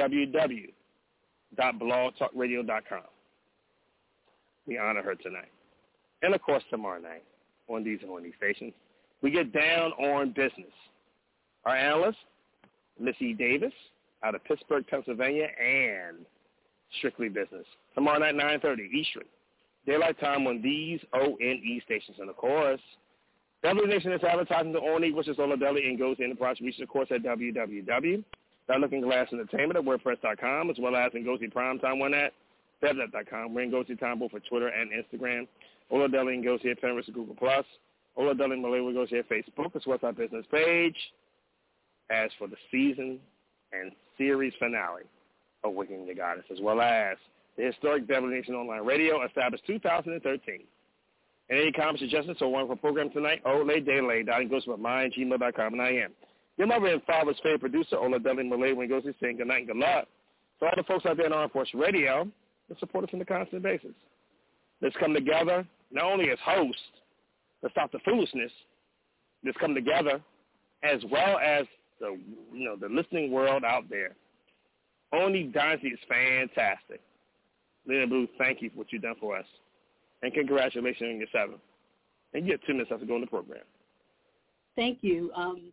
www.blogtalkradio.com. We honor her tonight. And, of course, tomorrow night on these stations, we get down on business. Our analyst, Miss E. Davis, out of Pittsburgh, Pennsylvania, and Strictly Business. Tomorrow night, 9:30 Eastern Daylight Time on these ONE stations. And, of course, Beverly Nation is advertising the ONE, which is Oladele Ngozi Enterprise. Reach, of course, at www.LookingGlass Entertainment at WordPress.com, as well as Ngozi Primetime one at Bevnet.com. We're Ngozi Time both for Twitter and Instagram. Oladele Ngozi at Pinterest and Google+. Oladele Malewa Ngozi at Facebook, as well as our business page. As for the season and series finale of Waking the Goddess, as well as the historic Beverly Nation Online Radio, established 2013. And any comments, suggestions, or one for program tonight, oladele.ngozi@gmail.com, and I am your mother and father's favorite producer, Oladele Malewa Ngozi, saying good night and good luck to all the folks out there on Armed Force Radio that support us on a constant basis. Let's come together, not only as hosts, to stop the foolishness that's come together, as well as the listening world out there. Oni Dynasty is fantastic. Lena Blue, thank you for what you've done for us. And congratulations on your 7th. And you have 2 minutes left to go in the program. Thank you.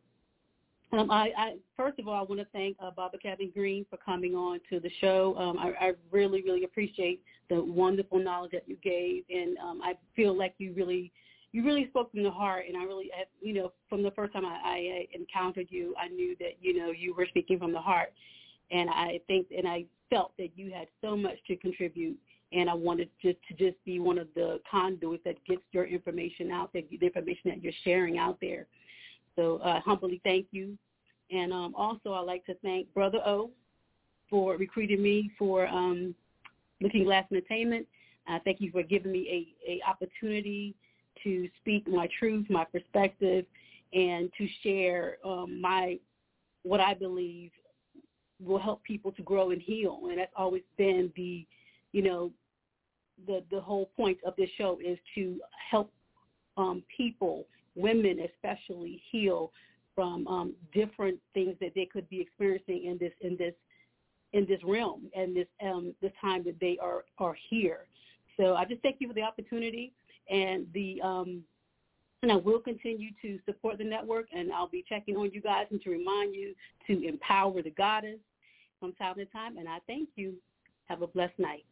I first of all, I want to thank Baba Kevin Green for coming on to the show. I really, really appreciate the wonderful knowledge that you gave, and I feel like you really spoke from the heart. And I really, from the first time I encountered you, I knew that you were speaking from the heart. And I felt that you had so much to contribute, and I wanted to just be one of the conduits that gets your information out there, the information that you're sharing out there. So humbly thank you. And also I'd like to thank Brother O for recruiting me for Looking Glass Entertainment. Thank you for giving me a opportunity to speak my truth, my perspective, and to share what I believe will help people to grow and heal. And that's always been the whole point of this show, is to help people, women especially, heal from different things that they could be experiencing in this realm and this time that they are here. So I just thank you for the opportunity, and I will continue to support the network, and I'll be checking on you guys and to remind you to empower the goddess from time to time. And I thank you. Have a blessed night.